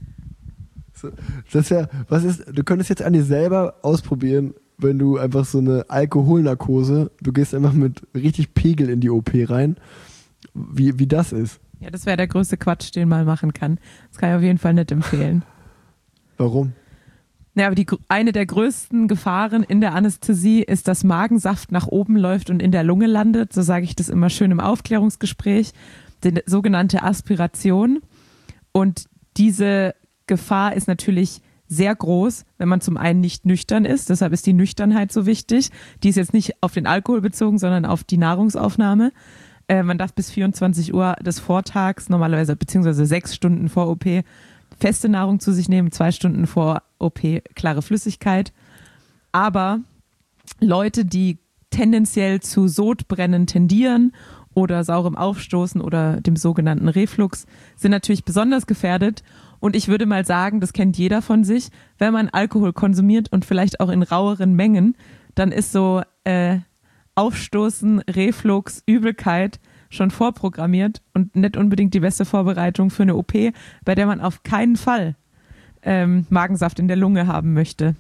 Das ist ja, was ist, du könntest jetzt an dir selber ausprobieren, wenn du einfach so eine Alkoholnarkose, du gehst einfach mit richtig Pegel in die O P rein, wie, wie das ist. Ja, das wäre der größte Quatsch, den man machen kann. Das kann ich auf jeden Fall nicht empfehlen. Warum? Ja, aber die, eine der größten Gefahren in der Anästhesie ist, dass Magensaft nach oben läuft und in der Lunge landet. So sage ich das immer schön im Aufklärungsgespräch. Die sogenannte Aspiration. Und diese Gefahr ist natürlich sehr groß, wenn man zum einen nicht nüchtern ist. Deshalb ist die Nüchternheit so wichtig. Die ist jetzt nicht auf den Alkohol bezogen, sondern auf die Nahrungsaufnahme. Äh, man darf bis vierundzwanzig Uhr des Vortags, normalerweise beziehungsweise sechs Stunden vor O P, feste Nahrung zu sich nehmen, zwei Stunden vor O P klare Flüssigkeit. Aber Leute, die tendenziell zu Sodbrennen tendieren oder saurem Aufstoßen oder dem sogenannten Reflux, sind natürlich besonders gefährdet. Und ich würde mal sagen, das kennt jeder von sich, wenn man Alkohol konsumiert und vielleicht auch in raueren Mengen, dann ist so äh, Aufstoßen, Reflux, Übelkeit schon vorprogrammiert und nicht unbedingt die beste Vorbereitung für eine O P, bei der man auf keinen Fall ähm, Magensaft in der Lunge haben möchte.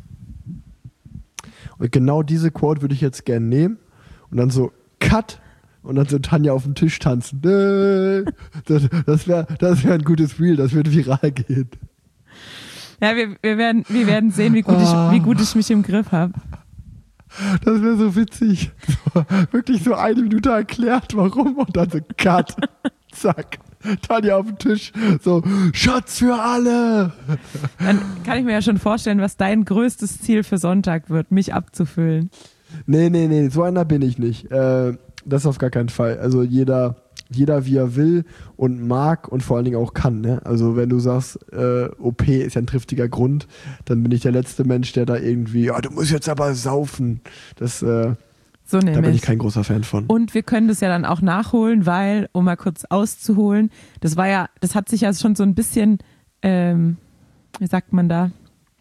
Und genau diese Quote würde ich jetzt gerne nehmen und dann so Cut und dann so Tanja auf dem Tisch tanzen. Das, das wäre das wär ein gutes Reel, das würde viral gehen. Ja, wir, wir, werden, wir werden sehen, wie gut, ich, wie gut ich mich im Griff habe. Das wäre so witzig. So, wirklich so eine Minute erklärt, warum und dann so Cut. Zack. Tanja auf dem Tisch. So, Shots für alle. Dann kann ich mir ja schon vorstellen, was dein größtes Ziel für Sonntag wird, mich abzufüllen. Nee, nee, nee, so einer bin ich nicht. Äh, das auf gar keinen Fall. Also jeder, jeder wie er will und mag und vor allen Dingen auch kann. Ne? Also wenn du sagst, äh, O P ist ja ein triftiger Grund, dann bin ich der letzte Mensch, der da irgendwie, ja, du musst jetzt aber saufen. Das, äh, So da bin ich nämlich. kein großer Fan von. Und wir können das ja dann auch nachholen, weil, um mal kurz auszuholen, das war ja, das hat sich ja schon so ein bisschen, ähm, wie sagt man da,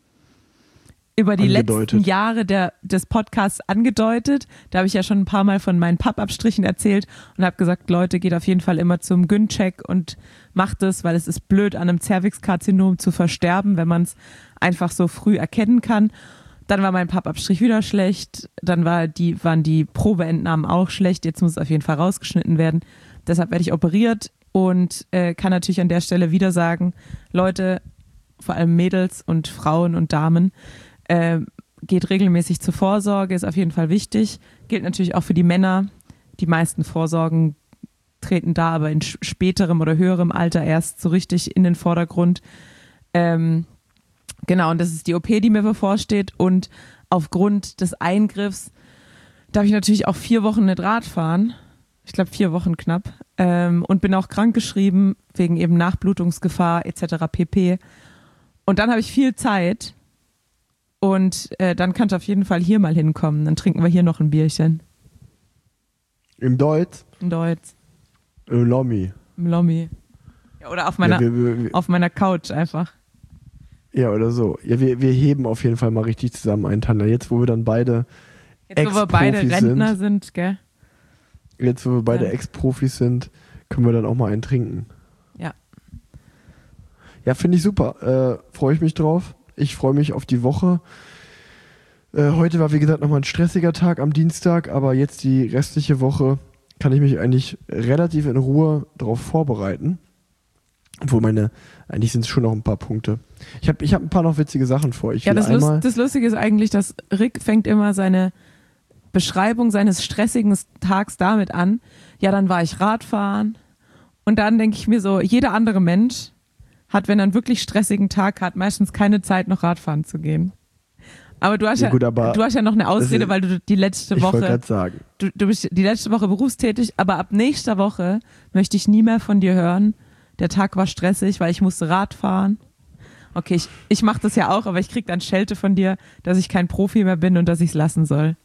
über die Angedeutet. letzten Jahre der, des Podcasts angedeutet. Da habe ich ja schon ein paar Mal von meinen Pappabstrichen erzählt und habe gesagt, Leute, geht auf jeden Fall immer zum Gyn-Check und macht es, weil es ist blöd, an einem Zervixkarzinom zu versterben, wenn man es einfach so früh erkennen kann. Dann war mein Pappabstrich wieder schlecht, dann war die, waren die Probeentnahmen auch schlecht, jetzt muss es auf jeden Fall rausgeschnitten werden. Deshalb werde ich operiert und äh, kann natürlich an der Stelle wieder sagen, Leute, vor allem Mädels und Frauen und Damen, äh, geht regelmäßig zur Vorsorge, ist auf jeden Fall wichtig. Gilt natürlich auch für die Männer. Die meisten Vorsorgen treten da aber in späterem oder höherem Alter erst so richtig in den Vordergrund. Ähm, Genau, und das ist die O P, die mir bevorsteht. Und aufgrund des Eingriffs darf ich natürlich auch vier Wochen nicht Rad fahren. Ich glaube vier Wochen knapp. Ähm, und bin auch krankgeschrieben wegen eben Nachblutungsgefahr et cetera pp. Und dann habe ich viel Zeit. Und äh, dann kannst du auf jeden Fall hier mal hinkommen. Dann trinken wir hier noch ein Bierchen. Im Deutsch? In Deutsch. Im Lommi. Im Lommi. Ja, oder auf meiner, Ja, wir, wir, wir, auf meiner Couch einfach. ja, oder so. Ja, wir, wir heben auf jeden Fall mal richtig zusammen einen Tanner. Jetzt, wo wir dann beide Jetzt, wo wir beide Ex-Profis Rentner sind, sind, gell? Jetzt, wo wir beide Ja. Ex-Profis sind, können wir dann auch mal einen trinken. Ja. Ja, finde ich super. Äh, freue ich mich drauf. Ich freue mich auf die Woche. Äh, heute war, wie gesagt, nochmal ein stressiger Tag am Dienstag, aber jetzt die restliche Woche kann ich mich eigentlich relativ in Ruhe darauf vorbereiten. Obwohl meine, eigentlich sind es schon noch ein paar Punkte. Ich habe ich hab ein paar noch witzige Sachen vor. Ich Ja, will das, einmal, Lust, das Lustige ist eigentlich, dass Rick fängt immer seine Beschreibung seines stressigen Tags damit an, ja, dann war ich Radfahren und dann denke ich mir so, jeder andere Mensch hat, wenn er einen wirklich stressigen Tag hat, meistens keine Zeit, noch Radfahren zu gehen. Aber du hast ja, Ja, gut, aber du hast ja noch eine Ausrede, ist- weil du die letzte ich wollte Woche, gerade sagen, du, du bist die letzte Woche berufstätig, aber ab nächster Woche möchte ich nie mehr von dir hören, der Tag war stressig, weil ich musste Rad fahren. Okay, ich, ich mache das ja auch, aber ich krieg dann Schelte von dir, dass ich kein Profi mehr bin und dass ich es lassen soll.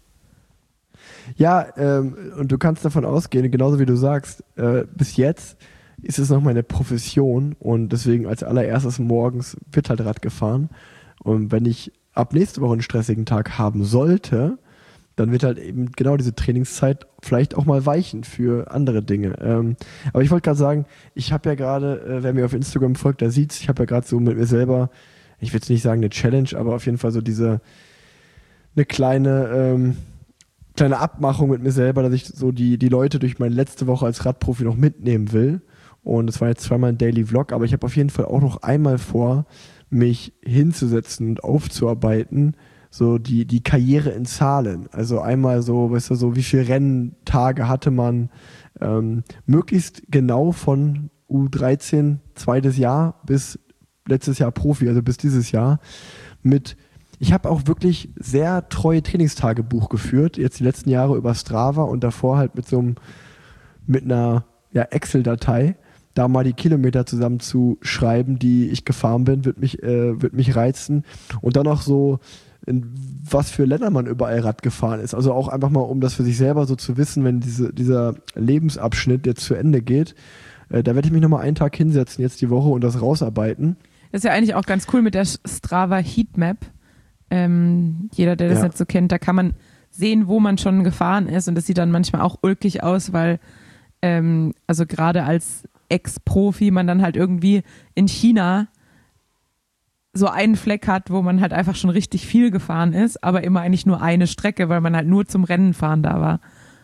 ja, ähm, und du kannst davon ausgehen, genauso wie du sagst, äh, bis jetzt ist es noch meine Profession und deswegen als allererstes morgens wird halt Rad gefahren. Und wenn ich ab nächste Woche einen stressigen Tag haben sollte, dann wird halt eben genau diese Trainingszeit vielleicht auch mal weichen für andere Dinge. Ähm, aber ich wollte gerade sagen, ich habe ja gerade, äh, wer mir auf Instagram folgt, der sieht's, ich habe ja gerade so mit mir selber, ich will jetzt nicht sagen eine Challenge, aber auf jeden Fall so diese, eine kleine, ähm, kleine Abmachung mit mir selber, dass ich so die, die Leute durch meine letzte Woche als Radprofi noch mitnehmen will. Und das war jetzt zweimal ein Daily Vlog, aber ich habe auf jeden Fall auch noch einmal vor, mich hinzusetzen und aufzuarbeiten, so die, die Karriere in Zahlen. Also einmal so, weißt du, so wie viele Renntage hatte man, ähm, möglichst genau von U dreizehn, zweites Jahr bis letztes Jahr Profi, also bis dieses Jahr, mit, ich habe auch wirklich sehr treue Trainingstagebuch geführt, jetzt die letzten Jahre über Strava und davor halt mit so einem, mit einer ja, Excel-Datei, da mal die Kilometer zusammen zu schreiben, die ich gefahren bin, wird mich, äh, wird mich reizen. Und dann auch so, in was für Länder man überall Rad gefahren ist. Also auch einfach mal, um das für sich selber so zu wissen, wenn diese, dieser Lebensabschnitt jetzt zu Ende geht. Äh, da werde ich mich nochmal einen Tag hinsetzen, jetzt die Woche und das rausarbeiten. Das ist ja eigentlich auch ganz cool mit der Strava Heatmap. Ähm, jeder, der das Ja. nicht so kennt, da kann man sehen, wo man schon gefahren ist und das sieht dann manchmal auch ulkig aus, weil ähm, also gerade als Ex-Profi man dann halt irgendwie in China so einen Fleck hat, wo man halt einfach schon richtig viel gefahren ist, aber immer eigentlich nur eine Strecke, weil man halt nur zum Rennen fahren da war.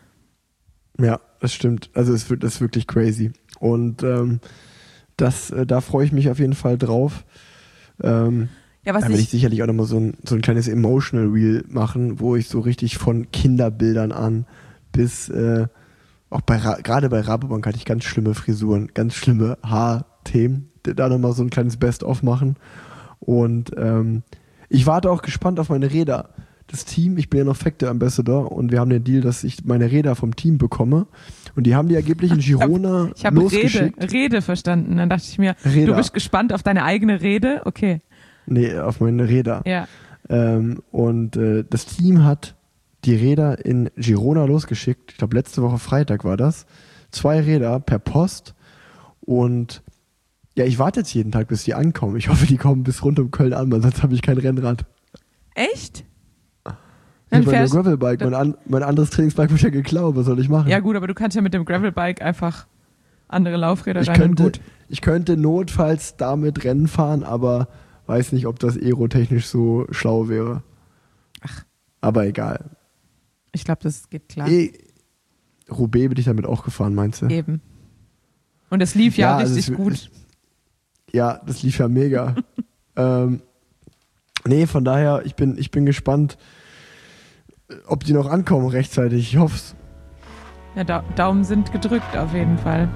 Ja, das stimmt. Also es wird das ist wirklich crazy. Und ähm, das, äh, da freue ich mich auf jeden Fall drauf. Ähm, Ja, was da werde ich ich, sicherlich auch nochmal so ein, so ein kleines Emotional Reel machen, wo ich so richtig von Kinderbildern an bis äh, auch bei Ra- gerade bei Rabobank hatte ich ganz schlimme Frisuren, ganz schlimme Haarthemen. Da nochmal so ein kleines Best-of machen. Und ähm, ich warte auch gespannt auf meine Räder. das Team, ich bin ja noch Factor Ambassador und wir haben den Deal, dass ich meine Räder vom Team bekomme. Und die haben die angeblich in Girona Ich habe hab Rede, losgeschickt. Rede verstanden. Dann dachte ich mir, Räder. du bist gespannt auf deine eigene Rede? Okay. Nee, auf meine Räder. Ja. Ähm, und äh, das Team hat die Räder in Girona losgeschickt. Ich glaube, letzte Woche Freitag war das. Zwei Räder per Post. Und ja, ich warte jetzt jeden Tag, bis die ankommen. Ich hoffe, die kommen bis rund um Köln an, weil sonst habe ich kein Rennrad. Echt? Dann Dann mein fährst, Gravelbike, mein, an, mein anderes Trainingsbike wird ja geklaut. Was soll ich machen? ja gut, aber du kannst ja mit dem Gravelbike einfach andere Laufräder ich rein und könnte, gut. ich könnte notfalls damit Rennen fahren, aber weiß nicht, ob das aerotechnisch so schlau wäre. Ach. Aber egal. Ich glaube, das geht klar. E Roubaix bin ich damit auch gefahren, meinst du? Eben. Und es lief ja, Ja, also richtig es- gut. Ja, das lief ja mega. ähm, nee, von daher, ich bin, ich bin gespannt, ob die noch ankommen rechtzeitig. Ich hoffe es. Ja, da Daumen sind gedrückt auf jeden Fall.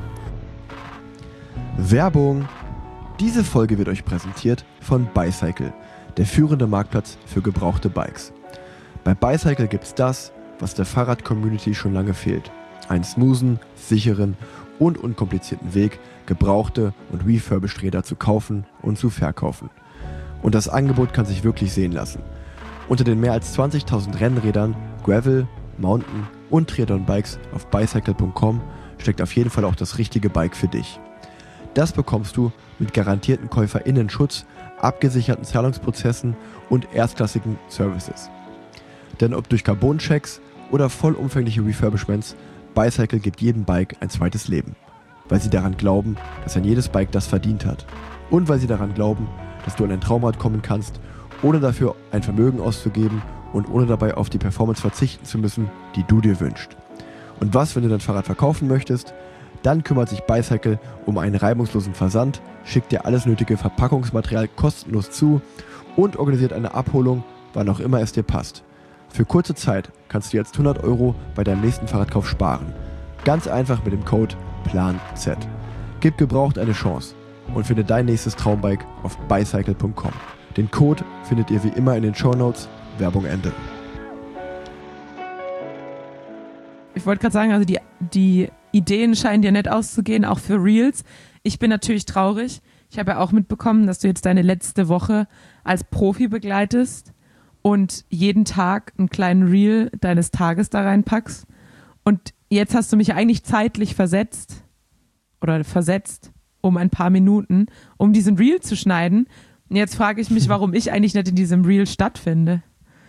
Werbung. Diese Folge wird euch präsentiert von Bicycle, der führende Marktplatz für gebrauchte Bikes. Bei Bicycle gibt's das, was der Fahrrad-Community schon lange fehlt. Einen smoothen, sicheren und unkomplizierten Weg, gebrauchte und refurbished Räder zu kaufen und zu verkaufen. Und das Angebot kann sich wirklich sehen lassen. Unter den mehr als zwanzigtausend Rennrädern, Gravel, Mountain und Triathlon-Bikes auf bicycle punkt com steckt auf jeden Fall auch das richtige Bike für dich. Das bekommst du mit garantierten KäuferInnen-Schutz, abgesicherten Zahlungsprozessen und erstklassigen Services. Denn ob durch Carbon-Checks oder vollumfängliche Refurbishments, Bicycle gibt jedem Bike ein zweites Leben. Weil sie daran glauben, dass ein jedes Bike das verdient hat. Und weil sie daran glauben, dass du an ein Traumrad kommen kannst, ohne dafür ein Vermögen auszugeben und ohne dabei auf die Performance verzichten zu müssen, die du dir wünschst. Und was, wenn du dein Fahrrad verkaufen möchtest? Dann kümmert sich Bicycle um einen reibungslosen Versand, schickt dir alles nötige Verpackungsmaterial kostenlos zu und organisiert eine Abholung, wann auch immer es dir passt. Für kurze Zeit kannst du jetzt hundert Euro bei deinem nächsten Fahrradkauf sparen. Ganz einfach mit dem Code PLANZ. Gib gebraucht eine Chance und finde dein nächstes Traumbike auf bicycle punkt com. Den Code findet ihr wie immer in den Shownotes. Werbung Ende. Ich wollte gerade sagen, also die, die Ideen scheinen dir nett auszugehen, auch für Reels. Ich bin natürlich traurig. Ich habe ja auch mitbekommen, dass du jetzt deine letzte Woche als Profi begleitest und jeden Tag einen kleinen Reel deines Tages da reinpackst. Und jetzt hast du mich eigentlich zeitlich versetzt oder versetzt um ein paar Minuten, um diesen Reel zu schneiden. Und jetzt frage ich mich, warum ich eigentlich nicht in diesem Reel stattfinde.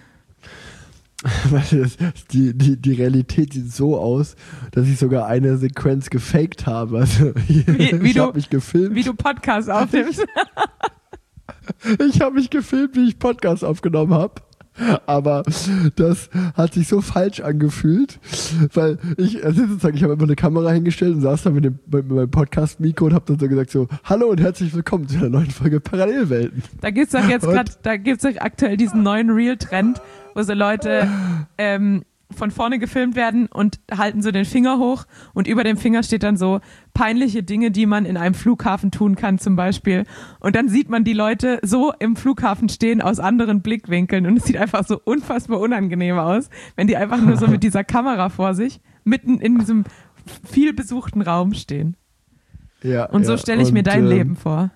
Weil das, die, die, die Realität sieht so aus, dass ich sogar eine Sequenz gefaked habe. Also Wie, wie ich du, habe mich gefilmt. wie du Podcasts aufnimmst. Ich habe mich gefilmt, wie ich Podcast aufgenommen habe. Aber das hat sich so falsch angefühlt, weil ich, also sozusagen, ich habe einfach eine Kamera hingestellt und saß da mit, dem, mit meinem Podcast-Mikro und habe dann so gesagt so, hallo und herzlich willkommen zu einer neuen Folge Parallelwelten. Da gibt's doch jetzt Und- gerade, da gibt's doch aktuell diesen neuen Reel-Trend, wo so Leute ähm, von vorne gefilmt werden und halten so den Finger hoch und über dem Finger steht dann so peinliche Dinge, die man in einem Flughafen tun kann zum Beispiel. Und dann sieht man die Leute so im Flughafen stehen aus anderen Blickwinkeln und es sieht einfach so unfassbar unangenehm aus, wenn die einfach nur so mit dieser Kamera vor sich mitten in diesem viel besuchten Raum stehen. Ja, Und so ja, stelle ich mir und, dein ähm, Leben vor.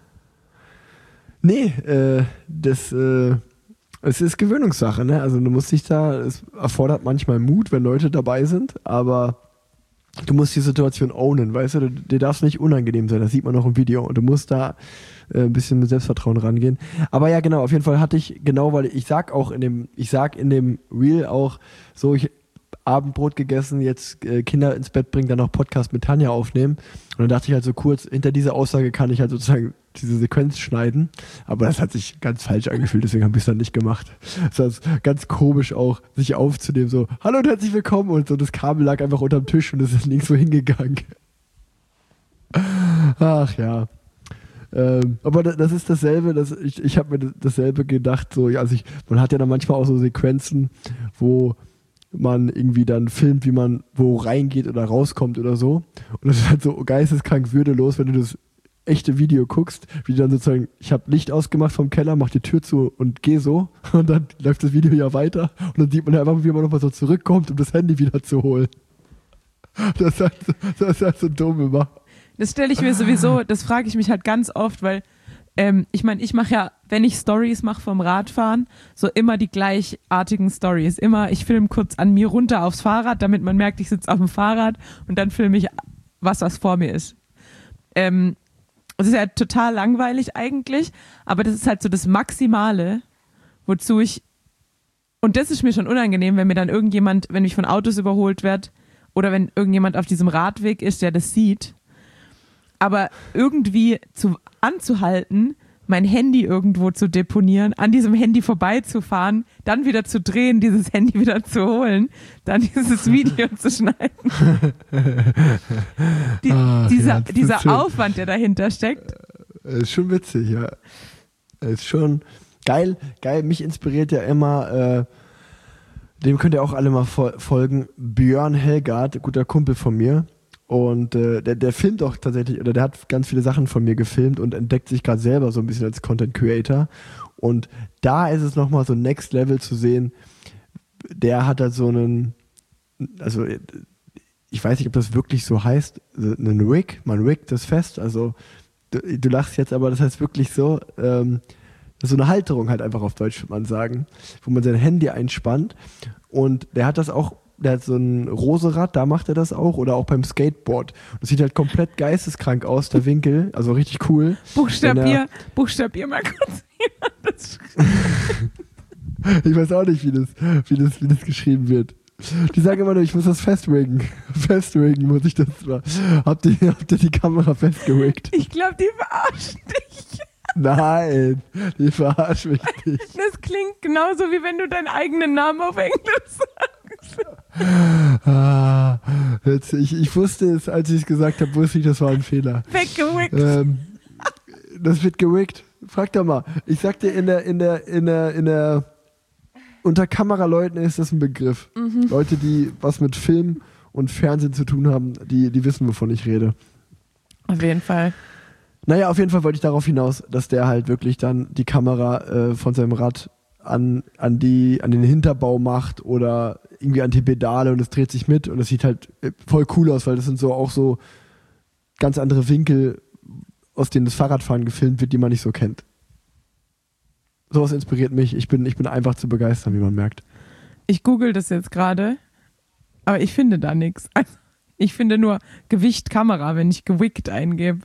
Nee, äh, das, äh, es ist Gewöhnungssache, ne? Also du musst dich da, es erfordert manchmal Mut, wenn Leute dabei sind, aber du musst die Situation ownen, weißt du? Dir darf es nicht unangenehm sein, das sieht man auch im Video und du musst da äh, ein bisschen mit Selbstvertrauen rangehen. Aber ja, genau, auf jeden Fall hatte ich, genau, weil ich sag auch in dem, ich sag in dem Reel auch so, ich Abendbrot gegessen, jetzt äh, Kinder ins Bett bringen, dann noch Podcast mit Tanja aufnehmen. Und dann dachte ich halt so kurz, hinter dieser Aussage kann ich halt sozusagen diese Sequenz schneiden. Aber das hat sich ganz falsch angefühlt, deswegen habe ich es dann nicht gemacht. Das ist ganz komisch auch, sich aufzunehmen, so, hallo und herzlich willkommen. Und so das Kabel lag einfach unterm Tisch und es ist nirgendwo hingegangen. Ach ja. Ähm, aber da- das ist dasselbe, das, ich, ich habe mir dasselbe gedacht, so, ja, also ich, man hat ja dann manchmal auch so Sequenzen, wo man irgendwie dann filmt, wie man wo reingeht oder rauskommt oder so. Und das ist halt so geisteskrank würdelos, wenn du das echte Video guckst, wie du dann sozusagen, ich habe Licht ausgemacht vom Keller, mach die Tür zu und geh so und dann läuft das Video ja weiter und dann sieht man einfach, wie man nochmal so zurückkommt, um das Handy wieder zu holen. Das ist halt so, das ist halt so dumm immer. Das stelle ich mir sowieso, das frage ich mich halt ganz oft, weil ähm, ich meine, ich mache ja, wenn ich Stories mache vom Radfahren, so immer die gleichartigen Stories. Immer, ich filme kurz an mir runter aufs Fahrrad, damit man merkt, ich sitze auf dem Fahrrad und dann filme ich was, was vor mir ist. Ähm, das ist ja total langweilig eigentlich, aber das ist halt so das Maximale, wozu ich, und das ist mir schon unangenehm, wenn mir dann irgendjemand, wenn ich von Autos überholt werde oder wenn irgendjemand auf diesem Radweg ist, der das sieht, aber irgendwie zu, anzuhalten, mein Handy irgendwo zu deponieren, an diesem Handy vorbeizufahren, dann wieder zu drehen, dieses Handy wieder zu holen, dann dieses Video zu schneiden. Die, Ach, dieser ja, dieser schön. Aufwand, der dahinter steckt. Ist schon witzig, ja. Ist schon geil, geil. Mich inspiriert ja immer, äh, dem könnt ihr auch alle mal fol- folgen, Björn Helgard, guter Kumpel von mir. Und äh, der, der filmt auch tatsächlich, oder der hat ganz viele Sachen von mir gefilmt und entdeckt sich gerade selber so ein bisschen als Content Creator. Und da ist es nochmal so Next Level zu sehen. Der hat halt so einen, also ich weiß nicht, ob das wirklich so heißt, einen Rig, man riggt das fest. Also du, du lachst jetzt, aber das heißt wirklich so, ähm, so eine Halterung halt einfach auf Deutsch, würde man sagen, wo man sein Handy einspannt. Und der hat das auch, der hat so ein Roserad, da macht er das auch, oder auch beim Skateboard. Das sieht halt komplett geisteskrank aus, der Winkel, also richtig cool. Buchstabier, Buchstabier mal kurz. Das Ich weiß auch nicht, wie das, wie das, wie das geschrieben wird. Die sagen immer nur, ich muss das festriggen. Festriggen muss ich das mal. Habt ihr, habt ihr die Kamera festgeriggt? ich glaube, die verarschen dich. Nein, die verarschen mich nicht. Das klingt genauso, wie wenn du deinen eigenen Namen auf Englisch sagst. Ah, jetzt, ich, ich wusste es, als ich es gesagt habe, wusste ich, das war ein Fehler. Weggewickt. Ähm, das wird gewickt. Frag doch mal. Ich sag dir, in der, in der, in der, in der, unter Kameraleuten ist das ein Begriff. Mhm. Leute, die was mit Film und Fernsehen zu tun haben, die, die wissen, wovon ich rede. Auf jeden Fall. Naja, auf jeden Fall wollte ich darauf hinaus, dass der halt wirklich dann die Kamera äh, von seinem Rad an, an, die, an den Hinterbau macht oder irgendwie an die Pedale und es dreht sich mit und das sieht halt äh, voll cool aus, weil das sind so auch so ganz andere Winkel, aus denen das Fahrradfahren gefilmt wird, die man nicht so kennt. Sowas inspiriert mich. Ich bin, ich bin einfach zu begeistern, wie man merkt. Ich google das jetzt gerade, aber ich finde da nichts. Also, ich finde nur Gewicht Kamera, wenn ich gewickt eingebe.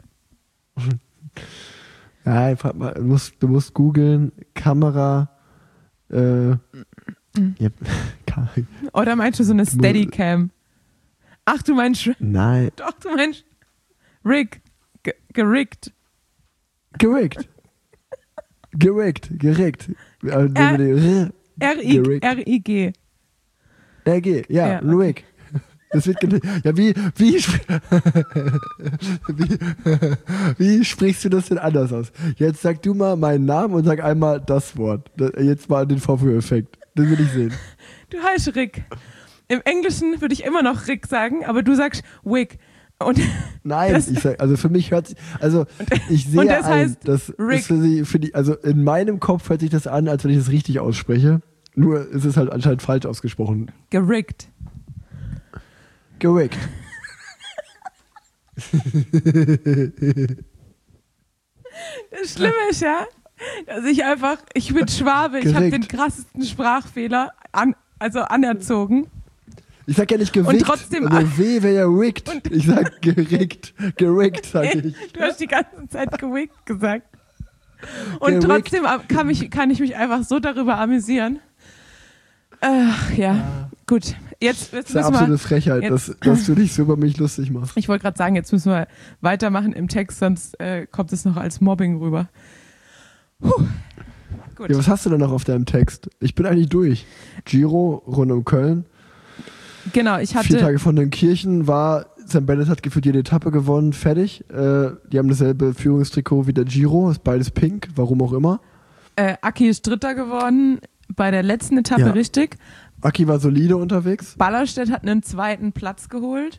Ja, einfach mal, du musst, du musst googeln, Kamera, äh, ja, Ka- Oder meinst du so eine Steadicam? Ach, du meinst, nein, doch, du meinst Rig, ge- geriggt. gerickt. Gerickt, gerickt. Äh, R- R-I- Gerickt. R-I-G. R G, ja, Ja, okay. Rick. Das wird gen- ja, wie, wie, sp- wie, wie sprichst du das denn anders aus? Jetzt sag du mal meinen Namen und sag einmal das Wort. Da- Jetzt mal den Vorführeffekt. Das will ich sehen. Du heißt Rick. Im Englischen würde ich immer noch Rick sagen, aber du sagst Wig. Und Nein, Das- ich sag, also für mich hört sich, also ich sehe und das ein, heißt dass Rick. das für sie, für die, also in meinem Kopf hört sich das an, als wenn ich das richtig ausspreche. Nur ist es halt anscheinend falsch ausgesprochen. geriggt. Gerickt. Das Schlimme ist ja, dass ich einfach, ich bin Schwabe, ich habe den Gerickt. krassesten Sprachfehler an, also anerzogen. Ich sag ja nicht gewickt. Und trotzdem- Also W wäre ja rigged. Ich sag gerickt. Gerickt, sag ich. Du hast die ganze Zeit gewickt gesagt. Und Gerickt. trotzdem kann, mich, kann ich mich einfach so darüber amüsieren. Ach ja, gut. Jetzt, jetzt Das ist eine müssen absolute wir, Frechheit, jetzt- dass, dass du dich so über mich lustig machst. ich wollte gerade sagen, jetzt müssen wir weitermachen im Text, sonst äh, kommt es noch als Mobbing rüber. Puh. Gut. Ja, was hast du denn noch auf deinem Text? Ich bin eigentlich durch. Giro rund um Köln. Genau, ich Vier hatte, Tage von den Kirchen war, Sam Bennett hat gefühlt jede Etappe gewonnen, fertig. Äh, die haben dasselbe Führungstrikot wie der Giro, ist beides pink, warum auch immer. äh, Aki ist Dritter geworden bei der letzten Etappe, Ja. richtig. Aki war solide unterwegs. Ballerstedt hat einen zweiten Platz geholt.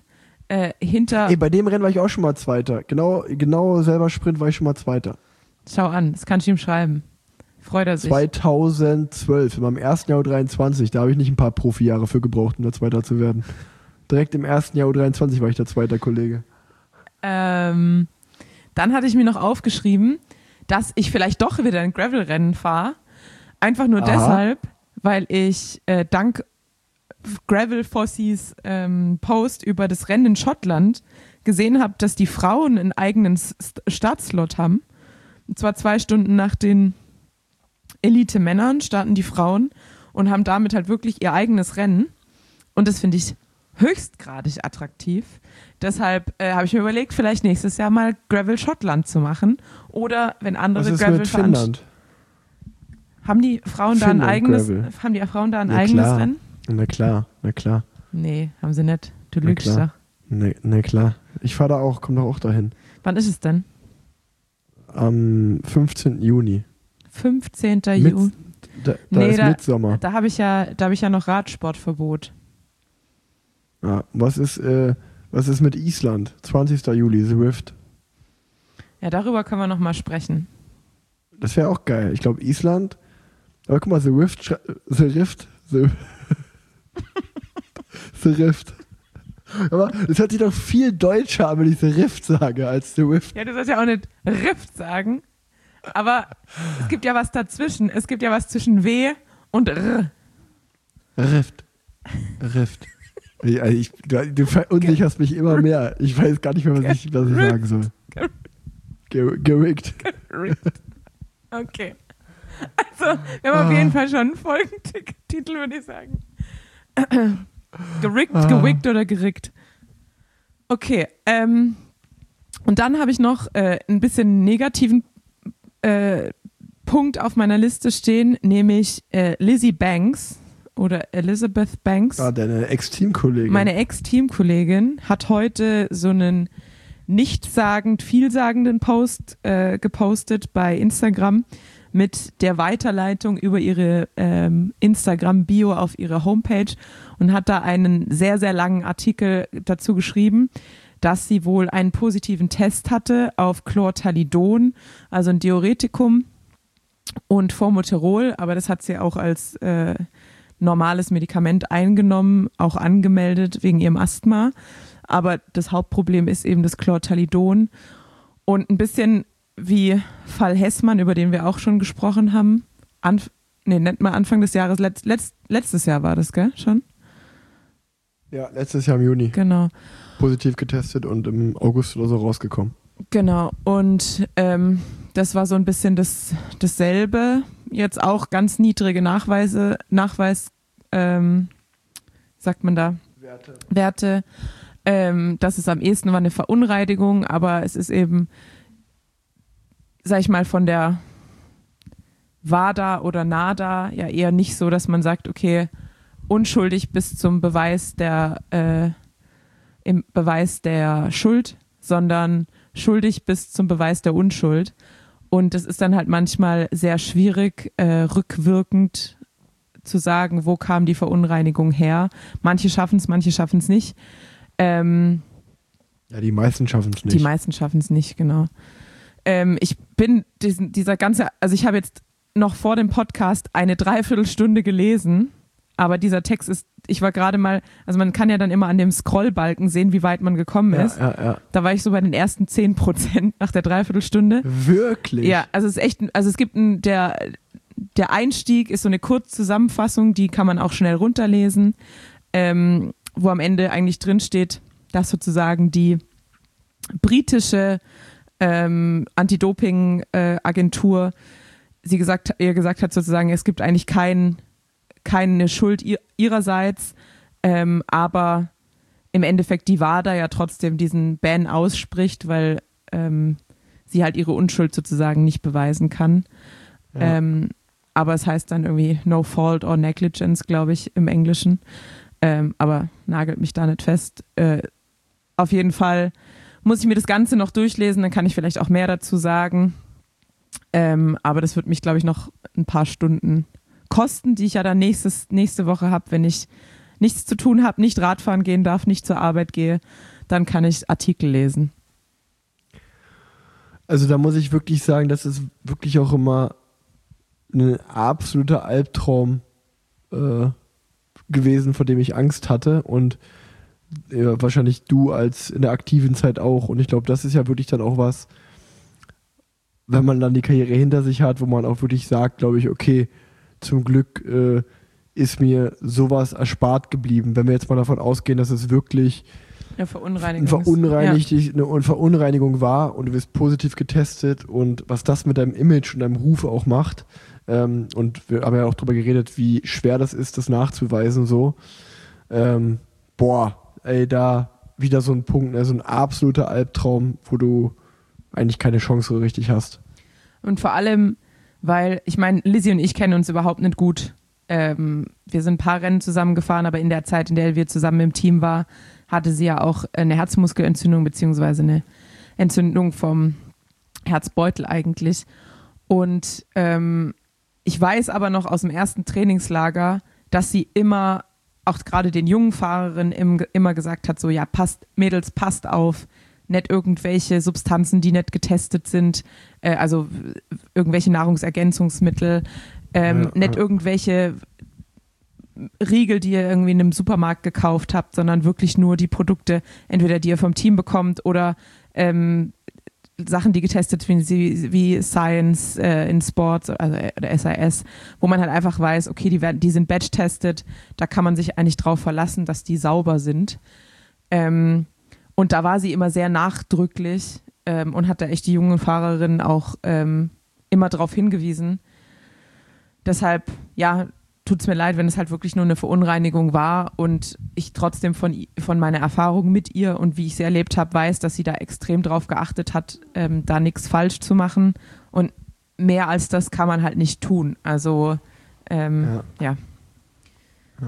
äh, hinter... Ey, bei dem Rennen war ich auch schon mal Zweiter. Genau, genau selber Sprint war ich schon mal Zweiter. Schau an, das kann ich ihm schreiben. Freut er sich. zweitausendzwölf, in meinem ersten Jahr U dreiundzwanzig, da habe ich nicht ein paar Profijahre für gebraucht, um da Zweiter zu werden. Direkt im ersten Jahr U dreiundzwanzig war ich der zweite Kollege. Ähm, dann hatte ich mir noch aufgeschrieben, dass ich vielleicht doch wieder ein Gravel-Rennen fahre. Einfach nur Aha. deshalb, weil ich äh, dank Gravel Fossies ähm, Post über das Rennen in Schottland gesehen habe, dass die Frauen einen eigenen S- Startslot haben. Und zwar zwei Stunden nach den Elite-Männern starten die Frauen und haben damit halt wirklich ihr eigenes Rennen. Und das finde ich höchstgradig attraktiv. Deshalb äh, habe ich mir überlegt, vielleicht nächstes Jahr mal Gravel Schottland zu machen. Oder wenn andere Was ist Gravel mit Finnland? Haben die Frauen da ein Finnland eigenes, Gravel. haben die Frauen da ein Na eigenes klar. Rennen? Na klar, na klar, Nee, haben sie nicht. Du Na lügst klar. doch. na, na klar. Ich fahre da auch, komm doch auch dahin. Wann ist es denn? Am fünfzehnten Juni. fünfzehnten Mit- Juni. Da, da Nee, ist da- Mitsommer. Da habe ich ja, da habe ich ja noch Radsportverbot. Ja, was ist, äh, was ist mit Island? zwanzigsten Juli, The Rift. Ja, darüber können wir noch mal sprechen. Das wäre auch geil. Ich glaube Island. Aber guck mal, The Rift, schrei- The Rift, The, The Rift. Aber das hört sich doch viel deutscher an, wenn ich The Rift sage, als The Rift. Ja, du sollst ja auch nicht Rift sagen. Aber es gibt ja was dazwischen. Es gibt ja was zwischen W und R. Rift. Rift. Ich, also ich, du, du verunsicherst mich immer mehr. Ich weiß gar nicht mehr, was ich, was ich sagen soll. Ge- Gerickt. Rift. Okay. Also, wir haben auf jeden Fall schon einen Folgentitel, würde ich sagen. Gerickt, Ah. gewickt oder gerickt. Okay, ähm, und dann habe ich noch äh, ein bisschen negativen äh, Punkt auf meiner Liste stehen, nämlich äh, Lizzie Banks oder Elizabeth Banks. Ah, deine Ex-Teamkollegin. Meine Ex-Teamkollegin hat heute so einen nichtssagend, vielsagenden Post äh, gepostet bei Instagram mit der Weiterleitung über ihre ähm, Instagram-Bio auf ihre Homepage und hat da einen sehr, sehr langen Artikel dazu geschrieben, dass sie wohl einen positiven Test hatte auf Chlortalidon, also ein Diuretikum und Formoterol, aber das hat sie auch als äh, normales Medikament eingenommen, auch angemeldet wegen ihrem Asthma. Aber das Hauptproblem ist eben das Chlortalidon. Und ein bisschen wie Fall Hessmann, über den wir auch schon gesprochen haben. Anf- nee, nennt mal Anfang des Jahres, letzt, letzt, letztes Jahr war das, gell? Schon? Ja, letztes Jahr im Juni. Genau. Positiv getestet und im August oder so rausgekommen. Genau. Und ähm, das war so ein bisschen das, dasselbe. Jetzt auch ganz niedrige Nachweise, Nachweis, ähm, sagt man da, Werte. Werte. Ähm, das ist am ehesten war eine Verunreinigung, aber es ist eben, sag ich mal, von der WADA oder NADA ja eher nicht so, dass man sagt, okay, unschuldig bis zum Beweis der äh, im Beweis der Schuld, sondern schuldig bis zum Beweis der Unschuld. Und es ist dann halt manchmal sehr schwierig, äh, rückwirkend zu sagen, wo kam die Verunreinigung her. Manche schaffen es, manche schaffen es nicht. Ähm, Ja, die meisten schaffen es nicht. die meisten schaffen es nicht, genau. Ähm, ich bin diesen, dieser ganze, also ich habe jetzt noch vor dem Podcast eine Dreiviertelstunde gelesen, aber dieser Text ist, ich war gerade mal, also man kann ja dann immer an dem Scrollbalken sehen, wie weit man gekommen ja, ist. ja, ja. Da war ich so bei den ersten zehn Prozent nach der Dreiviertelstunde. Wirklich? Ja, also es ist echt, also es gibt ein, der, der Einstieg ist so eine Kurzzusammenfassung, die kann man auch schnell runterlesen, ähm, wo am Ende eigentlich drin steht, dass sozusagen die britische ähm, Anti-Doping-Agentur sie gesagt, ihr gesagt hat sozusagen, es gibt eigentlich kein, keine Schuld ihr, ihrerseits, ähm, aber im Endeffekt die WADA ja trotzdem diesen Ban ausspricht, weil ähm, sie halt ihre Unschuld sozusagen nicht beweisen kann. Ja. Ähm, aber es heißt dann irgendwie no fault or negligence, glaube ich, im Englischen. Ähm, aber nagelt mich da nicht fest. Äh, auf jeden Fall muss ich mir das Ganze noch durchlesen, dann kann ich vielleicht auch mehr dazu sagen. Ähm, aber das wird mich, glaube ich, noch ein paar Stunden kosten, die ich ja dann nächstes, nächste Woche habe, wenn ich nichts zu tun habe, nicht Radfahren gehen darf, nicht zur Arbeit gehe. dann kann ich Artikel lesen. Also da muss ich wirklich sagen, das ist wirklich auch immer ein absoluter Albtraum äh, gewesen, vor dem ich Angst hatte und äh, wahrscheinlich du als in der aktiven Zeit auch. Und ich glaube, das ist ja wirklich dann auch was, wenn man dann die Karriere hinter sich hat, wo man auch wirklich sagt, glaube ich, okay, zum Glück äh, ist mir sowas erspart geblieben. Wenn wir jetzt mal davon ausgehen, dass es wirklich Eine Verunreinigung, eine, Verunreinigt, ja. eine Verunreinigung war und du wirst positiv getestet und was das mit deinem Image und deinem Ruf auch macht. Ähm, und wir haben ja auch darüber geredet, wie schwer das ist, das nachzuweisen. So, ähm, boah, ey, da wieder so ein Punkt, ne, so ein absoluter Albtraum, wo du eigentlich keine Chance so richtig hast. Und vor allem, weil, ich meine, Lizzie und ich kennen uns überhaupt nicht gut. Ähm, wir sind ein paar Rennen zusammen gefahren, aber in der Zeit, in der wir zusammen im Team waren, hatte sie ja auch eine Herzmuskelentzündung beziehungsweise eine Entzündung vom Herzbeutel eigentlich. Und ähm, ich weiß aber noch aus dem ersten Trainingslager, dass sie immer, auch gerade den jungen Fahrerinnen im, immer gesagt hat, so ja, passt, Mädels, passt auf, nicht irgendwelche Substanzen, die nicht getestet sind, äh, also irgendwelche Nahrungsergänzungsmittel, ähm, ja, nicht ja. irgendwelche Riegel, die ihr irgendwie in einem Supermarkt gekauft habt, sondern wirklich nur die Produkte, entweder die ihr vom Team bekommt oder ähm, Sachen, die getestet werden, wie, wie Science äh, in Sports also, oder S I S, wo man halt einfach weiß, okay, die, werden, die sind batch-tested, da kann man sich eigentlich drauf verlassen, dass die sauber sind. Ähm, und da war sie immer sehr nachdrücklich ähm, und hat da echt die jungen Fahrerinnen auch ähm, immer darauf hingewiesen. Deshalb, ja, tut es mir leid, wenn es halt wirklich nur eine Verunreinigung war und ich trotzdem von, von meiner Erfahrung mit ihr und wie ich sie erlebt habe, weiß, dass sie da extrem drauf geachtet hat, ähm, da nichts falsch zu machen und mehr als das kann man halt nicht tun. Also, ähm, ja. ja. ja.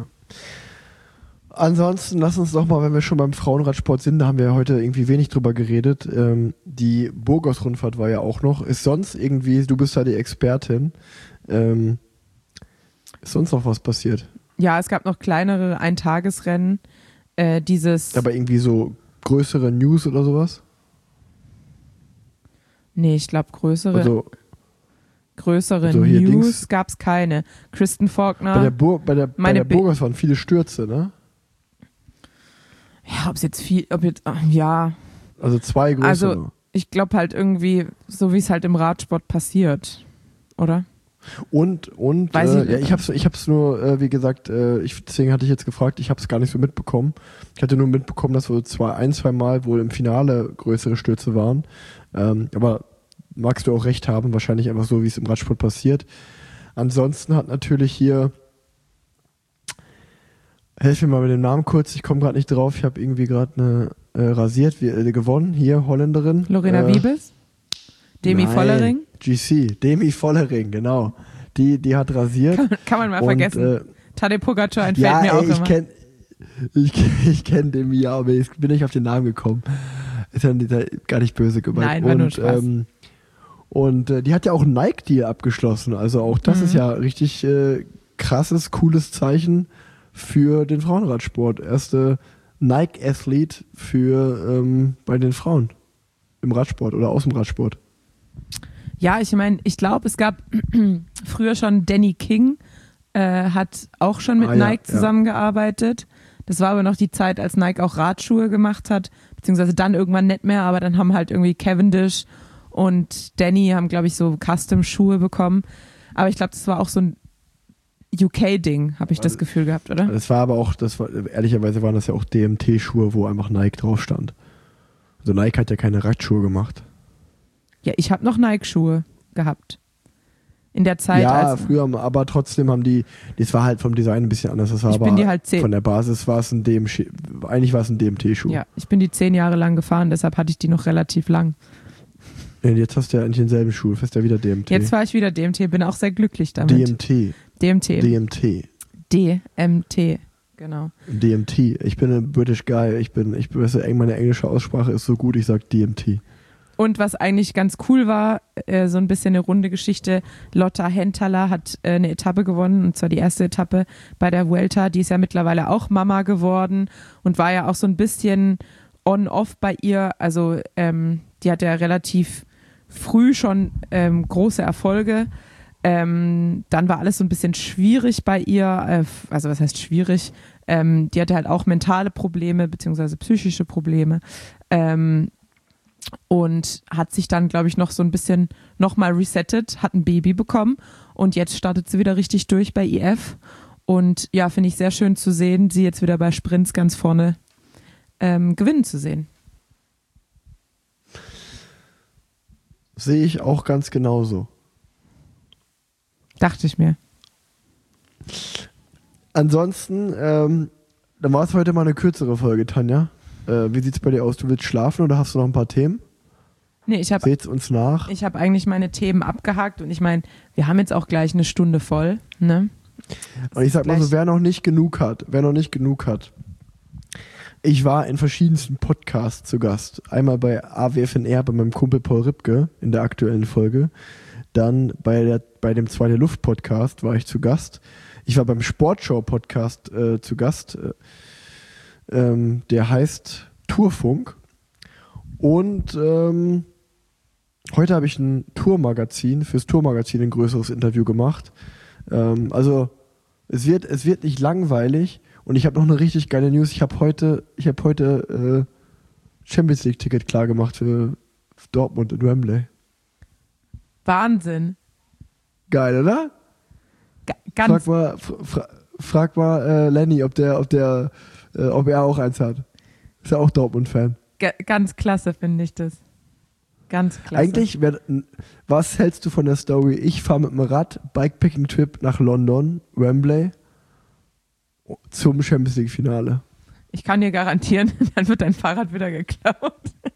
Ansonsten lass uns doch mal, wenn wir schon beim Frauenradsport sind, da haben wir heute irgendwie wenig drüber geredet, ähm, die Burgos-Rundfahrt war ja auch noch. Ist sonst irgendwie, du bist ja die Expertin, ähm, ist sonst noch was passiert? Ja, es gab noch kleinere Eintagesrennen. Äh, dieses. Aber irgendwie so größere News oder sowas? Nee, ich glaube größere. Also, größere also News gab es keine. Kristen Faulkner. Bei der, Bur- bei der, bei der Be- Burgos waren viele Stürze, ne? Ja, ob es jetzt viel, ob jetzt, ach, ja. Also zwei größere. Also ich glaube halt irgendwie, so wie es halt im Radsport passiert, oder? Und, und Weiß äh, ich, ja, ich hab's, ich hab's nur, äh, wie gesagt, äh, ich, deswegen hatte ich jetzt gefragt, ich hab's gar nicht so mitbekommen. Ich hatte nur mitbekommen, dass wohl zwei, ein, zwei Mal wohl im Finale größere Stürze waren. Ähm, aber magst du auch recht haben, wahrscheinlich einfach so, wie es im Radsport passiert. Ansonsten hat natürlich hier, helf mir mal mit dem Namen kurz, ich komme gerade nicht drauf, ich habe irgendwie gerade eine äh, rasiert, wie, äh, gewonnen, hier, Holländerin. Lorena äh, Wiebes? Demi Nein, Vollering? G C, Demi Vollering, genau. Die, die hat rasiert. Kann, kann man mal und, vergessen. Äh, Tadej Pogacar entfällt ja, mir auch ey, ich immer. Kenn, ich ich kenne Demi, ja, aber ich bin nicht auf den Namen gekommen. Ist ja nicht, gar nicht böse gemeint. Nein, war und, nur Spaß. Ähm, und äh, die hat ja auch einen Nike-Deal abgeschlossen. Also auch das Mhm. ist ja richtig äh, krasses, cooles Zeichen für den Frauenradsport. Erste Nike-Athlet für ähm, bei den Frauen im Radsport oder aus dem Radsport. Ja, ich meine, ich glaube, es gab früher schon Danny King, äh, hat auch schon mit Ah, ja, Nike zusammengearbeitet. Das war aber noch die Zeit, als Nike auch Radschuhe gemacht hat, beziehungsweise dann irgendwann nicht mehr, aber dann haben halt irgendwie Cavendish und Danny haben, glaube ich, so Custom-Schuhe bekommen. Aber ich glaube, das war auch so ein U K-Ding, habe ich das Gefühl gehabt, oder? Das war aber auch, das war, ehrlicherweise waren das ja auch D M T-Schuhe, wo einfach Nike drauf stand. Also Nike hat ja keine Radschuhe gemacht. Ja, ich habe noch Nike-Schuhe gehabt. In der Zeit, ja, als früher, aber trotzdem haben die, das war halt vom Design ein bisschen anders. Das war Ich aber bin die halt zehn- von der Basis war es ein D M T, eigentlich war es ein D M T-Schuh. ja, ich bin die zehn Jahre lang gefahren, deshalb hatte ich die noch relativ lang. Und jetzt hast du ja eigentlich denselben Schuh, fährst ja wieder D M T. Jetzt fahre ich wieder D M T, bin auch sehr glücklich damit. D M T. D M T. D M T. D M T, genau. D M T. Ich bin ein British Guy. Ich bin, ich weiß, meine englische Aussprache ist so gut, ich sag D M T. Und was eigentlich ganz cool war, äh, so ein bisschen eine runde Geschichte, Lotta Henthaler hat äh, eine Etappe gewonnen, und zwar die erste Etappe bei der Vuelta. Die ist ja mittlerweile auch Mama geworden und war ja auch so ein bisschen on-off bei ihr. Also ähm, die hat ja relativ früh schon ähm, große Erfolge. Ähm, dann war alles so ein bisschen schwierig bei ihr. Äh, also was heißt schwierig? Ähm, die hatte halt auch mentale Probleme beziehungsweise psychische Probleme. Ähm, und hat sich dann, glaube ich, noch so ein bisschen nochmal resettet, hat ein Baby bekommen und jetzt startet sie wieder richtig durch bei I F. Und ja, finde ich sehr schön zu sehen, sie jetzt wieder bei Sprints ganz vorne ähm, gewinnen zu sehen. Sehe ich auch ganz genauso. Dachte ich mir. Ansonsten, ähm, dann war es heute mal eine kürzere Folge, Tanja. Äh, wie sieht es bei dir aus? Du willst schlafen oder hast du noch ein paar Themen? Nee, ich habe Seht's uns nach. ich hab eigentlich meine Themen abgehakt und ich meine, wir haben jetzt auch gleich eine Stunde voll, ne? Und ich sag mal so, wer noch nicht genug hat, wer noch nicht genug hat. Ich war in verschiedensten Podcasts zu Gast. Einmal bei A W F N R bei meinem Kumpel Paul Ripke in der aktuellen Folge. Dann bei, der, bei dem Zweite Luft Podcast war ich zu Gast. Ich war beim Sportschau Podcast äh, zu Gast. Äh, ähm, der heißt Tourfunk. Und ähm, heute habe ich ein Tourmagazin, fürs Tourmagazin ein größeres Interview gemacht. Ähm, also es wird, es wird nicht langweilig. Und ich habe noch eine richtig geile News. Ich habe heute, ich habe heute äh, Champions League Ticket klar gemacht für Dortmund und Wembley. Wahnsinn. Geil, oder? G- ganz Frag mal, fra- frag mal äh, Lenny, ob der, ob der, äh, ob er auch eins hat. Ist ja auch Dortmund-Fan. G- ganz klasse, finde ich das. Ganz klasse. Eigentlich, wär, was hältst du von der Story? Ich fahre mit dem Rad, Bikepacking-Trip nach London, Wembley, zum Champions League-Finale. Ich kann dir garantieren, dann wird dein Fahrrad wieder geklaut.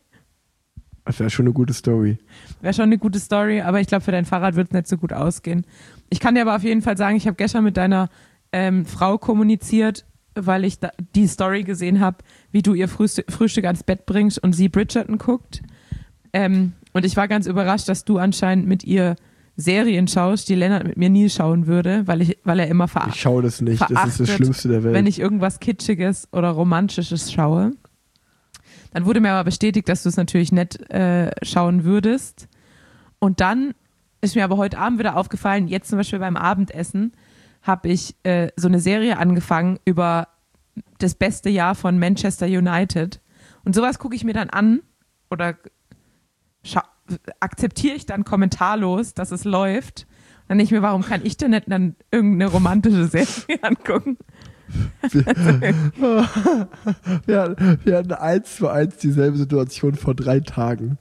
Das wäre schon eine gute Story. Wäre schon eine gute Story, aber ich glaube, für dein Fahrrad wird es nicht so gut ausgehen. Ich kann dir aber auf jeden Fall sagen, ich habe gestern mit deiner ähm, Frau kommuniziert, weil ich da die Story gesehen habe, wie du ihr Frühstück, Frühstück ans Bett bringst und sie Bridgerton guckt. Ähm, und ich war ganz überrascht, dass du anscheinend mit ihr Serien schaust, die Lennart mit mir nie schauen würde, weil, ich, weil er immer verarscht. Ich schaue das nicht, das ist das Schlimmste der Welt. Wenn ich irgendwas Kitschiges oder Romantisches schaue. Dann wurde mir aber bestätigt, dass du es natürlich nicht äh, schauen würdest. Und dann ist mir aber heute Abend wieder aufgefallen, jetzt zum Beispiel beim Abendessen, habe ich äh, so eine Serie angefangen über das beste Jahr von Manchester United. Und sowas gucke ich mir dann an oder scha- akzeptiere ich dann kommentarlos, dass es läuft. Dann denke ich mir, warum kann ich denn nicht dann irgendeine romantische Serie angucken? Wir, wir, wir hatten eins zu eins dieselbe Situation vor drei Tagen.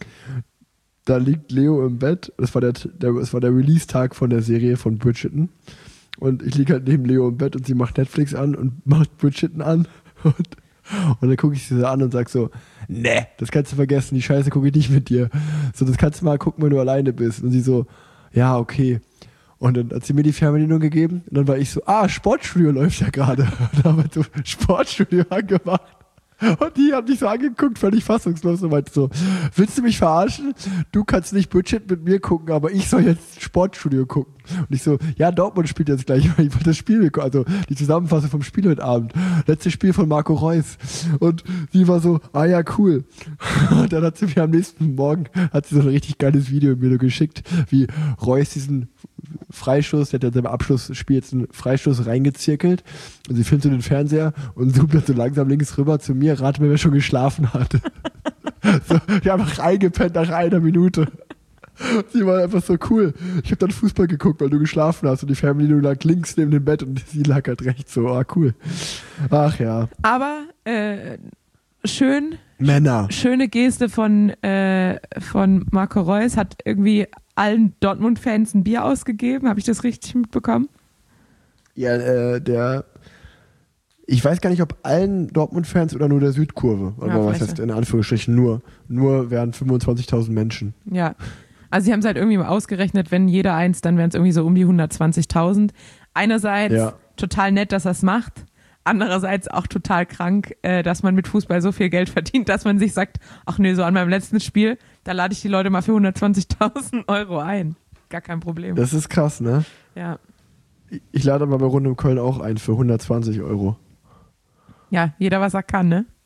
Da liegt Leo im Bett. Das war der, der, das war der Release-Tag von der Serie von Bridgerton. Und ich liege halt neben Leo im Bett und sie macht Netflix an und macht Bridgerton an. Und, und dann gucke ich sie so an und sage so, ne, das kannst du vergessen, die Scheiße gucke ich nicht mit dir. So, das kannst du mal gucken, wenn du alleine bist. Und sie so, ja, okay. Und dann hat sie mir die Fernbedienung gegeben und dann war ich so, ah, Sportstudio läuft ja gerade. Und dann haben wir so Sportstudio angemacht. Und die haben mich so angeguckt, völlig fassungslos und meinte so, willst du mich verarschen? Du kannst nicht Budget mit mir gucken, aber ich soll jetzt Sportstudio gucken. Und ich so, ja, Dortmund spielt jetzt gleich, ich wollte das Spiel, also die Zusammenfassung vom Spiel heute Abend. Letztes Spiel von Marco Reus. Und sie war so, ah ja, cool. Und dann hat sie mir am nächsten Morgen, hat sie so ein richtig geiles Video mir geschickt, wie Reus diesen Freistoß, der hat ja in seinem Abschlussspiel jetzt einen Freistoß reingezirkelt und sie filmt so den Fernseher und zoomt dann so langsam links rüber zu mir, rate mir, wer schon geschlafen hat. So, die haben einfach reingepennt nach einer Minute. Sie war einfach so cool. Ich habe dann Fußball geguckt, weil du geschlafen hast und die Fernbedienung lag links neben dem Bett und sie lag halt rechts so, ah cool. Ach ja. Aber äh, schön, Männer. schöne Geste von, äh, von Marco Reus, hat irgendwie allen Dortmund-Fans ein Bier ausgegeben. Habe ich das richtig mitbekommen? Ja, äh, der ich weiß gar nicht, ob allen Dortmund-Fans oder nur der Südkurve. Ja, Aber was heißt in Anführungsstrichen nur? Nur wären fünfundzwanzigtausend Menschen. Ja. Also sie haben es halt irgendwie mal ausgerechnet, wenn jeder eins, dann wären es irgendwie so um die hundertzwanzigtausend. Einerseits Ja. total nett, dass er es macht. Andererseits auch total krank, äh, dass man mit Fußball so viel Geld verdient, dass man sich sagt, ach nee, so an meinem letzten Spiel, da lade ich die Leute mal für hundertzwanzigtausend Euro ein. Gar kein Problem. Das ist krass, ne? Ja. Ich- Ich lade aber bei Rund um Köln auch ein für hundertzwanzig Euro. Ja, jeder was er kann, ne?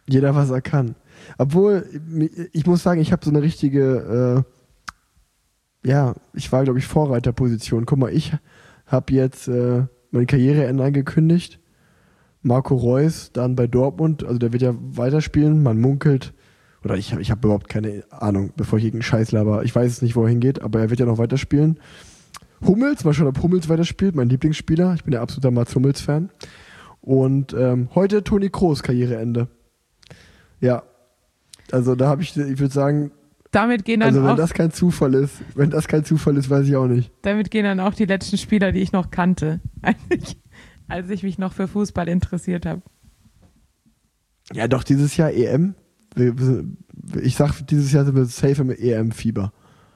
Jeder, was er kann. Obwohl, ich muss sagen, ich habe so eine richtige, äh, ja, ich war, glaube ich, Vorreiterposition. Guck mal, ich habe jetzt äh, mein Karriereende angekündigt. Marco Reus dann bei Dortmund, also der wird ja weiterspielen. Man munkelt, oder ich, ich habe überhaupt keine Ahnung, bevor ich irgendeinen Scheiß laber. Ich weiß es nicht, wo er hingeht, aber er wird ja noch weiterspielen. Hummels, mal schon, ob Hummels weiterspielt, mein Lieblingsspieler. Ich bin ja absoluter Mats Hummels-Fan. Und ähm, heute Toni Kroos, Karriereende. Ja, also da habe ich, ich würde sagen, damit gehen dann also wenn auch, das kein Zufall ist, wenn das kein Zufall ist, weiß ich auch nicht. damit gehen dann auch die letzten Spieler, die ich noch kannte, als ich, als ich mich noch für Fußball interessiert habe. Ja, doch, dieses Jahr E M. Ich sag, dieses Jahr sind wir safe im E M-Fieber.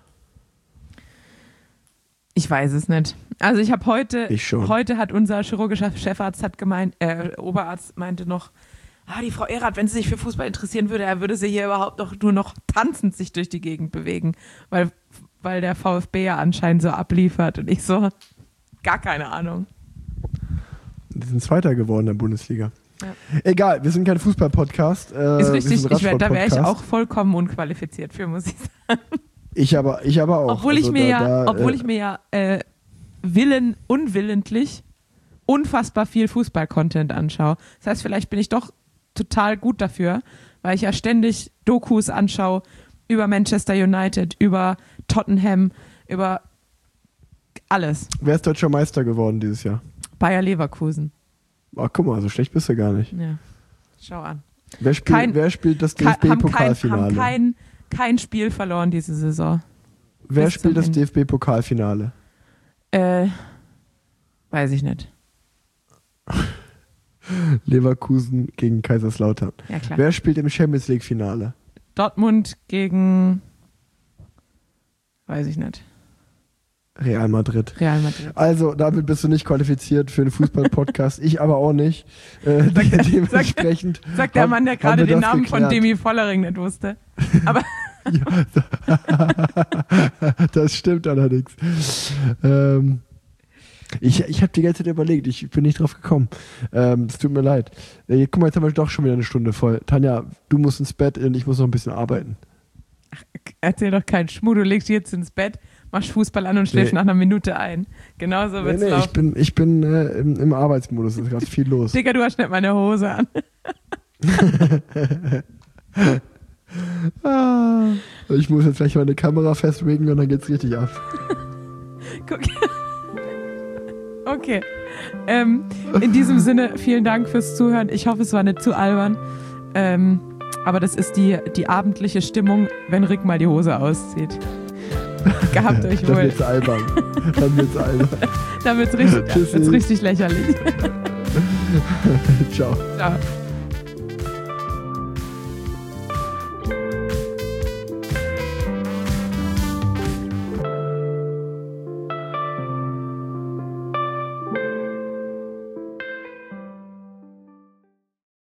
Ich weiß es nicht. Also ich habe heute, Ich schon. heute hat unser chirurgischer Chefarzt hat gemeint, äh, Oberarzt meinte noch, ah, die Frau Erath, wenn sie sich für Fußball interessieren würde, er würde sie hier überhaupt noch nur noch tanzend sich durch die Gegend bewegen, weil, weil der VfB ja anscheinend so abliefert und ich so, gar keine Ahnung. Die sind Zweiter geworden in der Bundesliga. Ja. Egal, wir sind kein Fußball-Podcast. Äh, Ist wir richtig, sind ein ich wär, da wäre ich Radsport-Podcast. auch vollkommen unqualifiziert für, muss ich sagen. Ich aber, ich aber auch. Obwohl ich Also mir da, ja, da, obwohl äh, ich mir ja äh, willen, unwillentlich unfassbar viel Fußball-Content anschaue. Das heißt, vielleicht bin ich doch total gut dafür, weil ich ja ständig Dokus anschaue über Manchester United, über Tottenham, über alles. Wer ist deutscher Meister geworden dieses Jahr? Bayer Leverkusen. Ach, guck mal, so schlecht bist du gar nicht. Ja, schau an. Wer spielt, Kein- wer spielt das Ke- haben kein, DFB-Pokalfinale? haben kein, kein Spiel verloren diese Saison. Wer bis spielt zum das Ende. DFB-Pokalfinale? Äh, weiß ich nicht. Leverkusen gegen Kaiserslautern. Ja, klar. Wer spielt im Champions League-Finale? Dortmund gegen, weiß ich nicht, Real Madrid. Real Madrid. Also, damit bist du nicht qualifiziert für einen Fußball-Podcast. Ich aber auch nicht. Äh, dementsprechend. Sagt der haben- Mann, der haben gerade wir den das Namen von geklärt. Demi Vollering nicht wusste. Aber Das stimmt allerdings. Ähm, ich ich habe die ganze Zeit überlegt, ich bin nicht drauf gekommen. Ähm, Es tut mir leid. Äh, guck mal, jetzt haben wir doch schon wieder eine Stunde voll. Tanja, du musst ins Bett und ich muss noch ein bisschen arbeiten. erzähl doch keinen Schmuh, du legst jetzt ins Bett, machst Fußball an und schläfst Nee. nach einer Minute ein. Genauso Nee, wird's nee, ich laufen. bin, ich bin äh, im, im Arbeitsmodus, es ist gerade viel los. Digga, du hast nicht meine Hose an. Ah, ich muss jetzt gleich meine Kamera festwegen und dann geht's richtig ab. Guck. Okay. Ähm, in diesem Sinne, vielen Dank fürs Zuhören. Ich hoffe, es war nicht zu albern. Ähm, aber das ist die, die abendliche Stimmung, wenn Rick mal die Hose auszieht. Gehabt euch Dann wohl. wird's albern. Dann wird's albern. Dann wird's richtig, Tschüssi. wird's richtig lächerlich. Ciao. Ciao.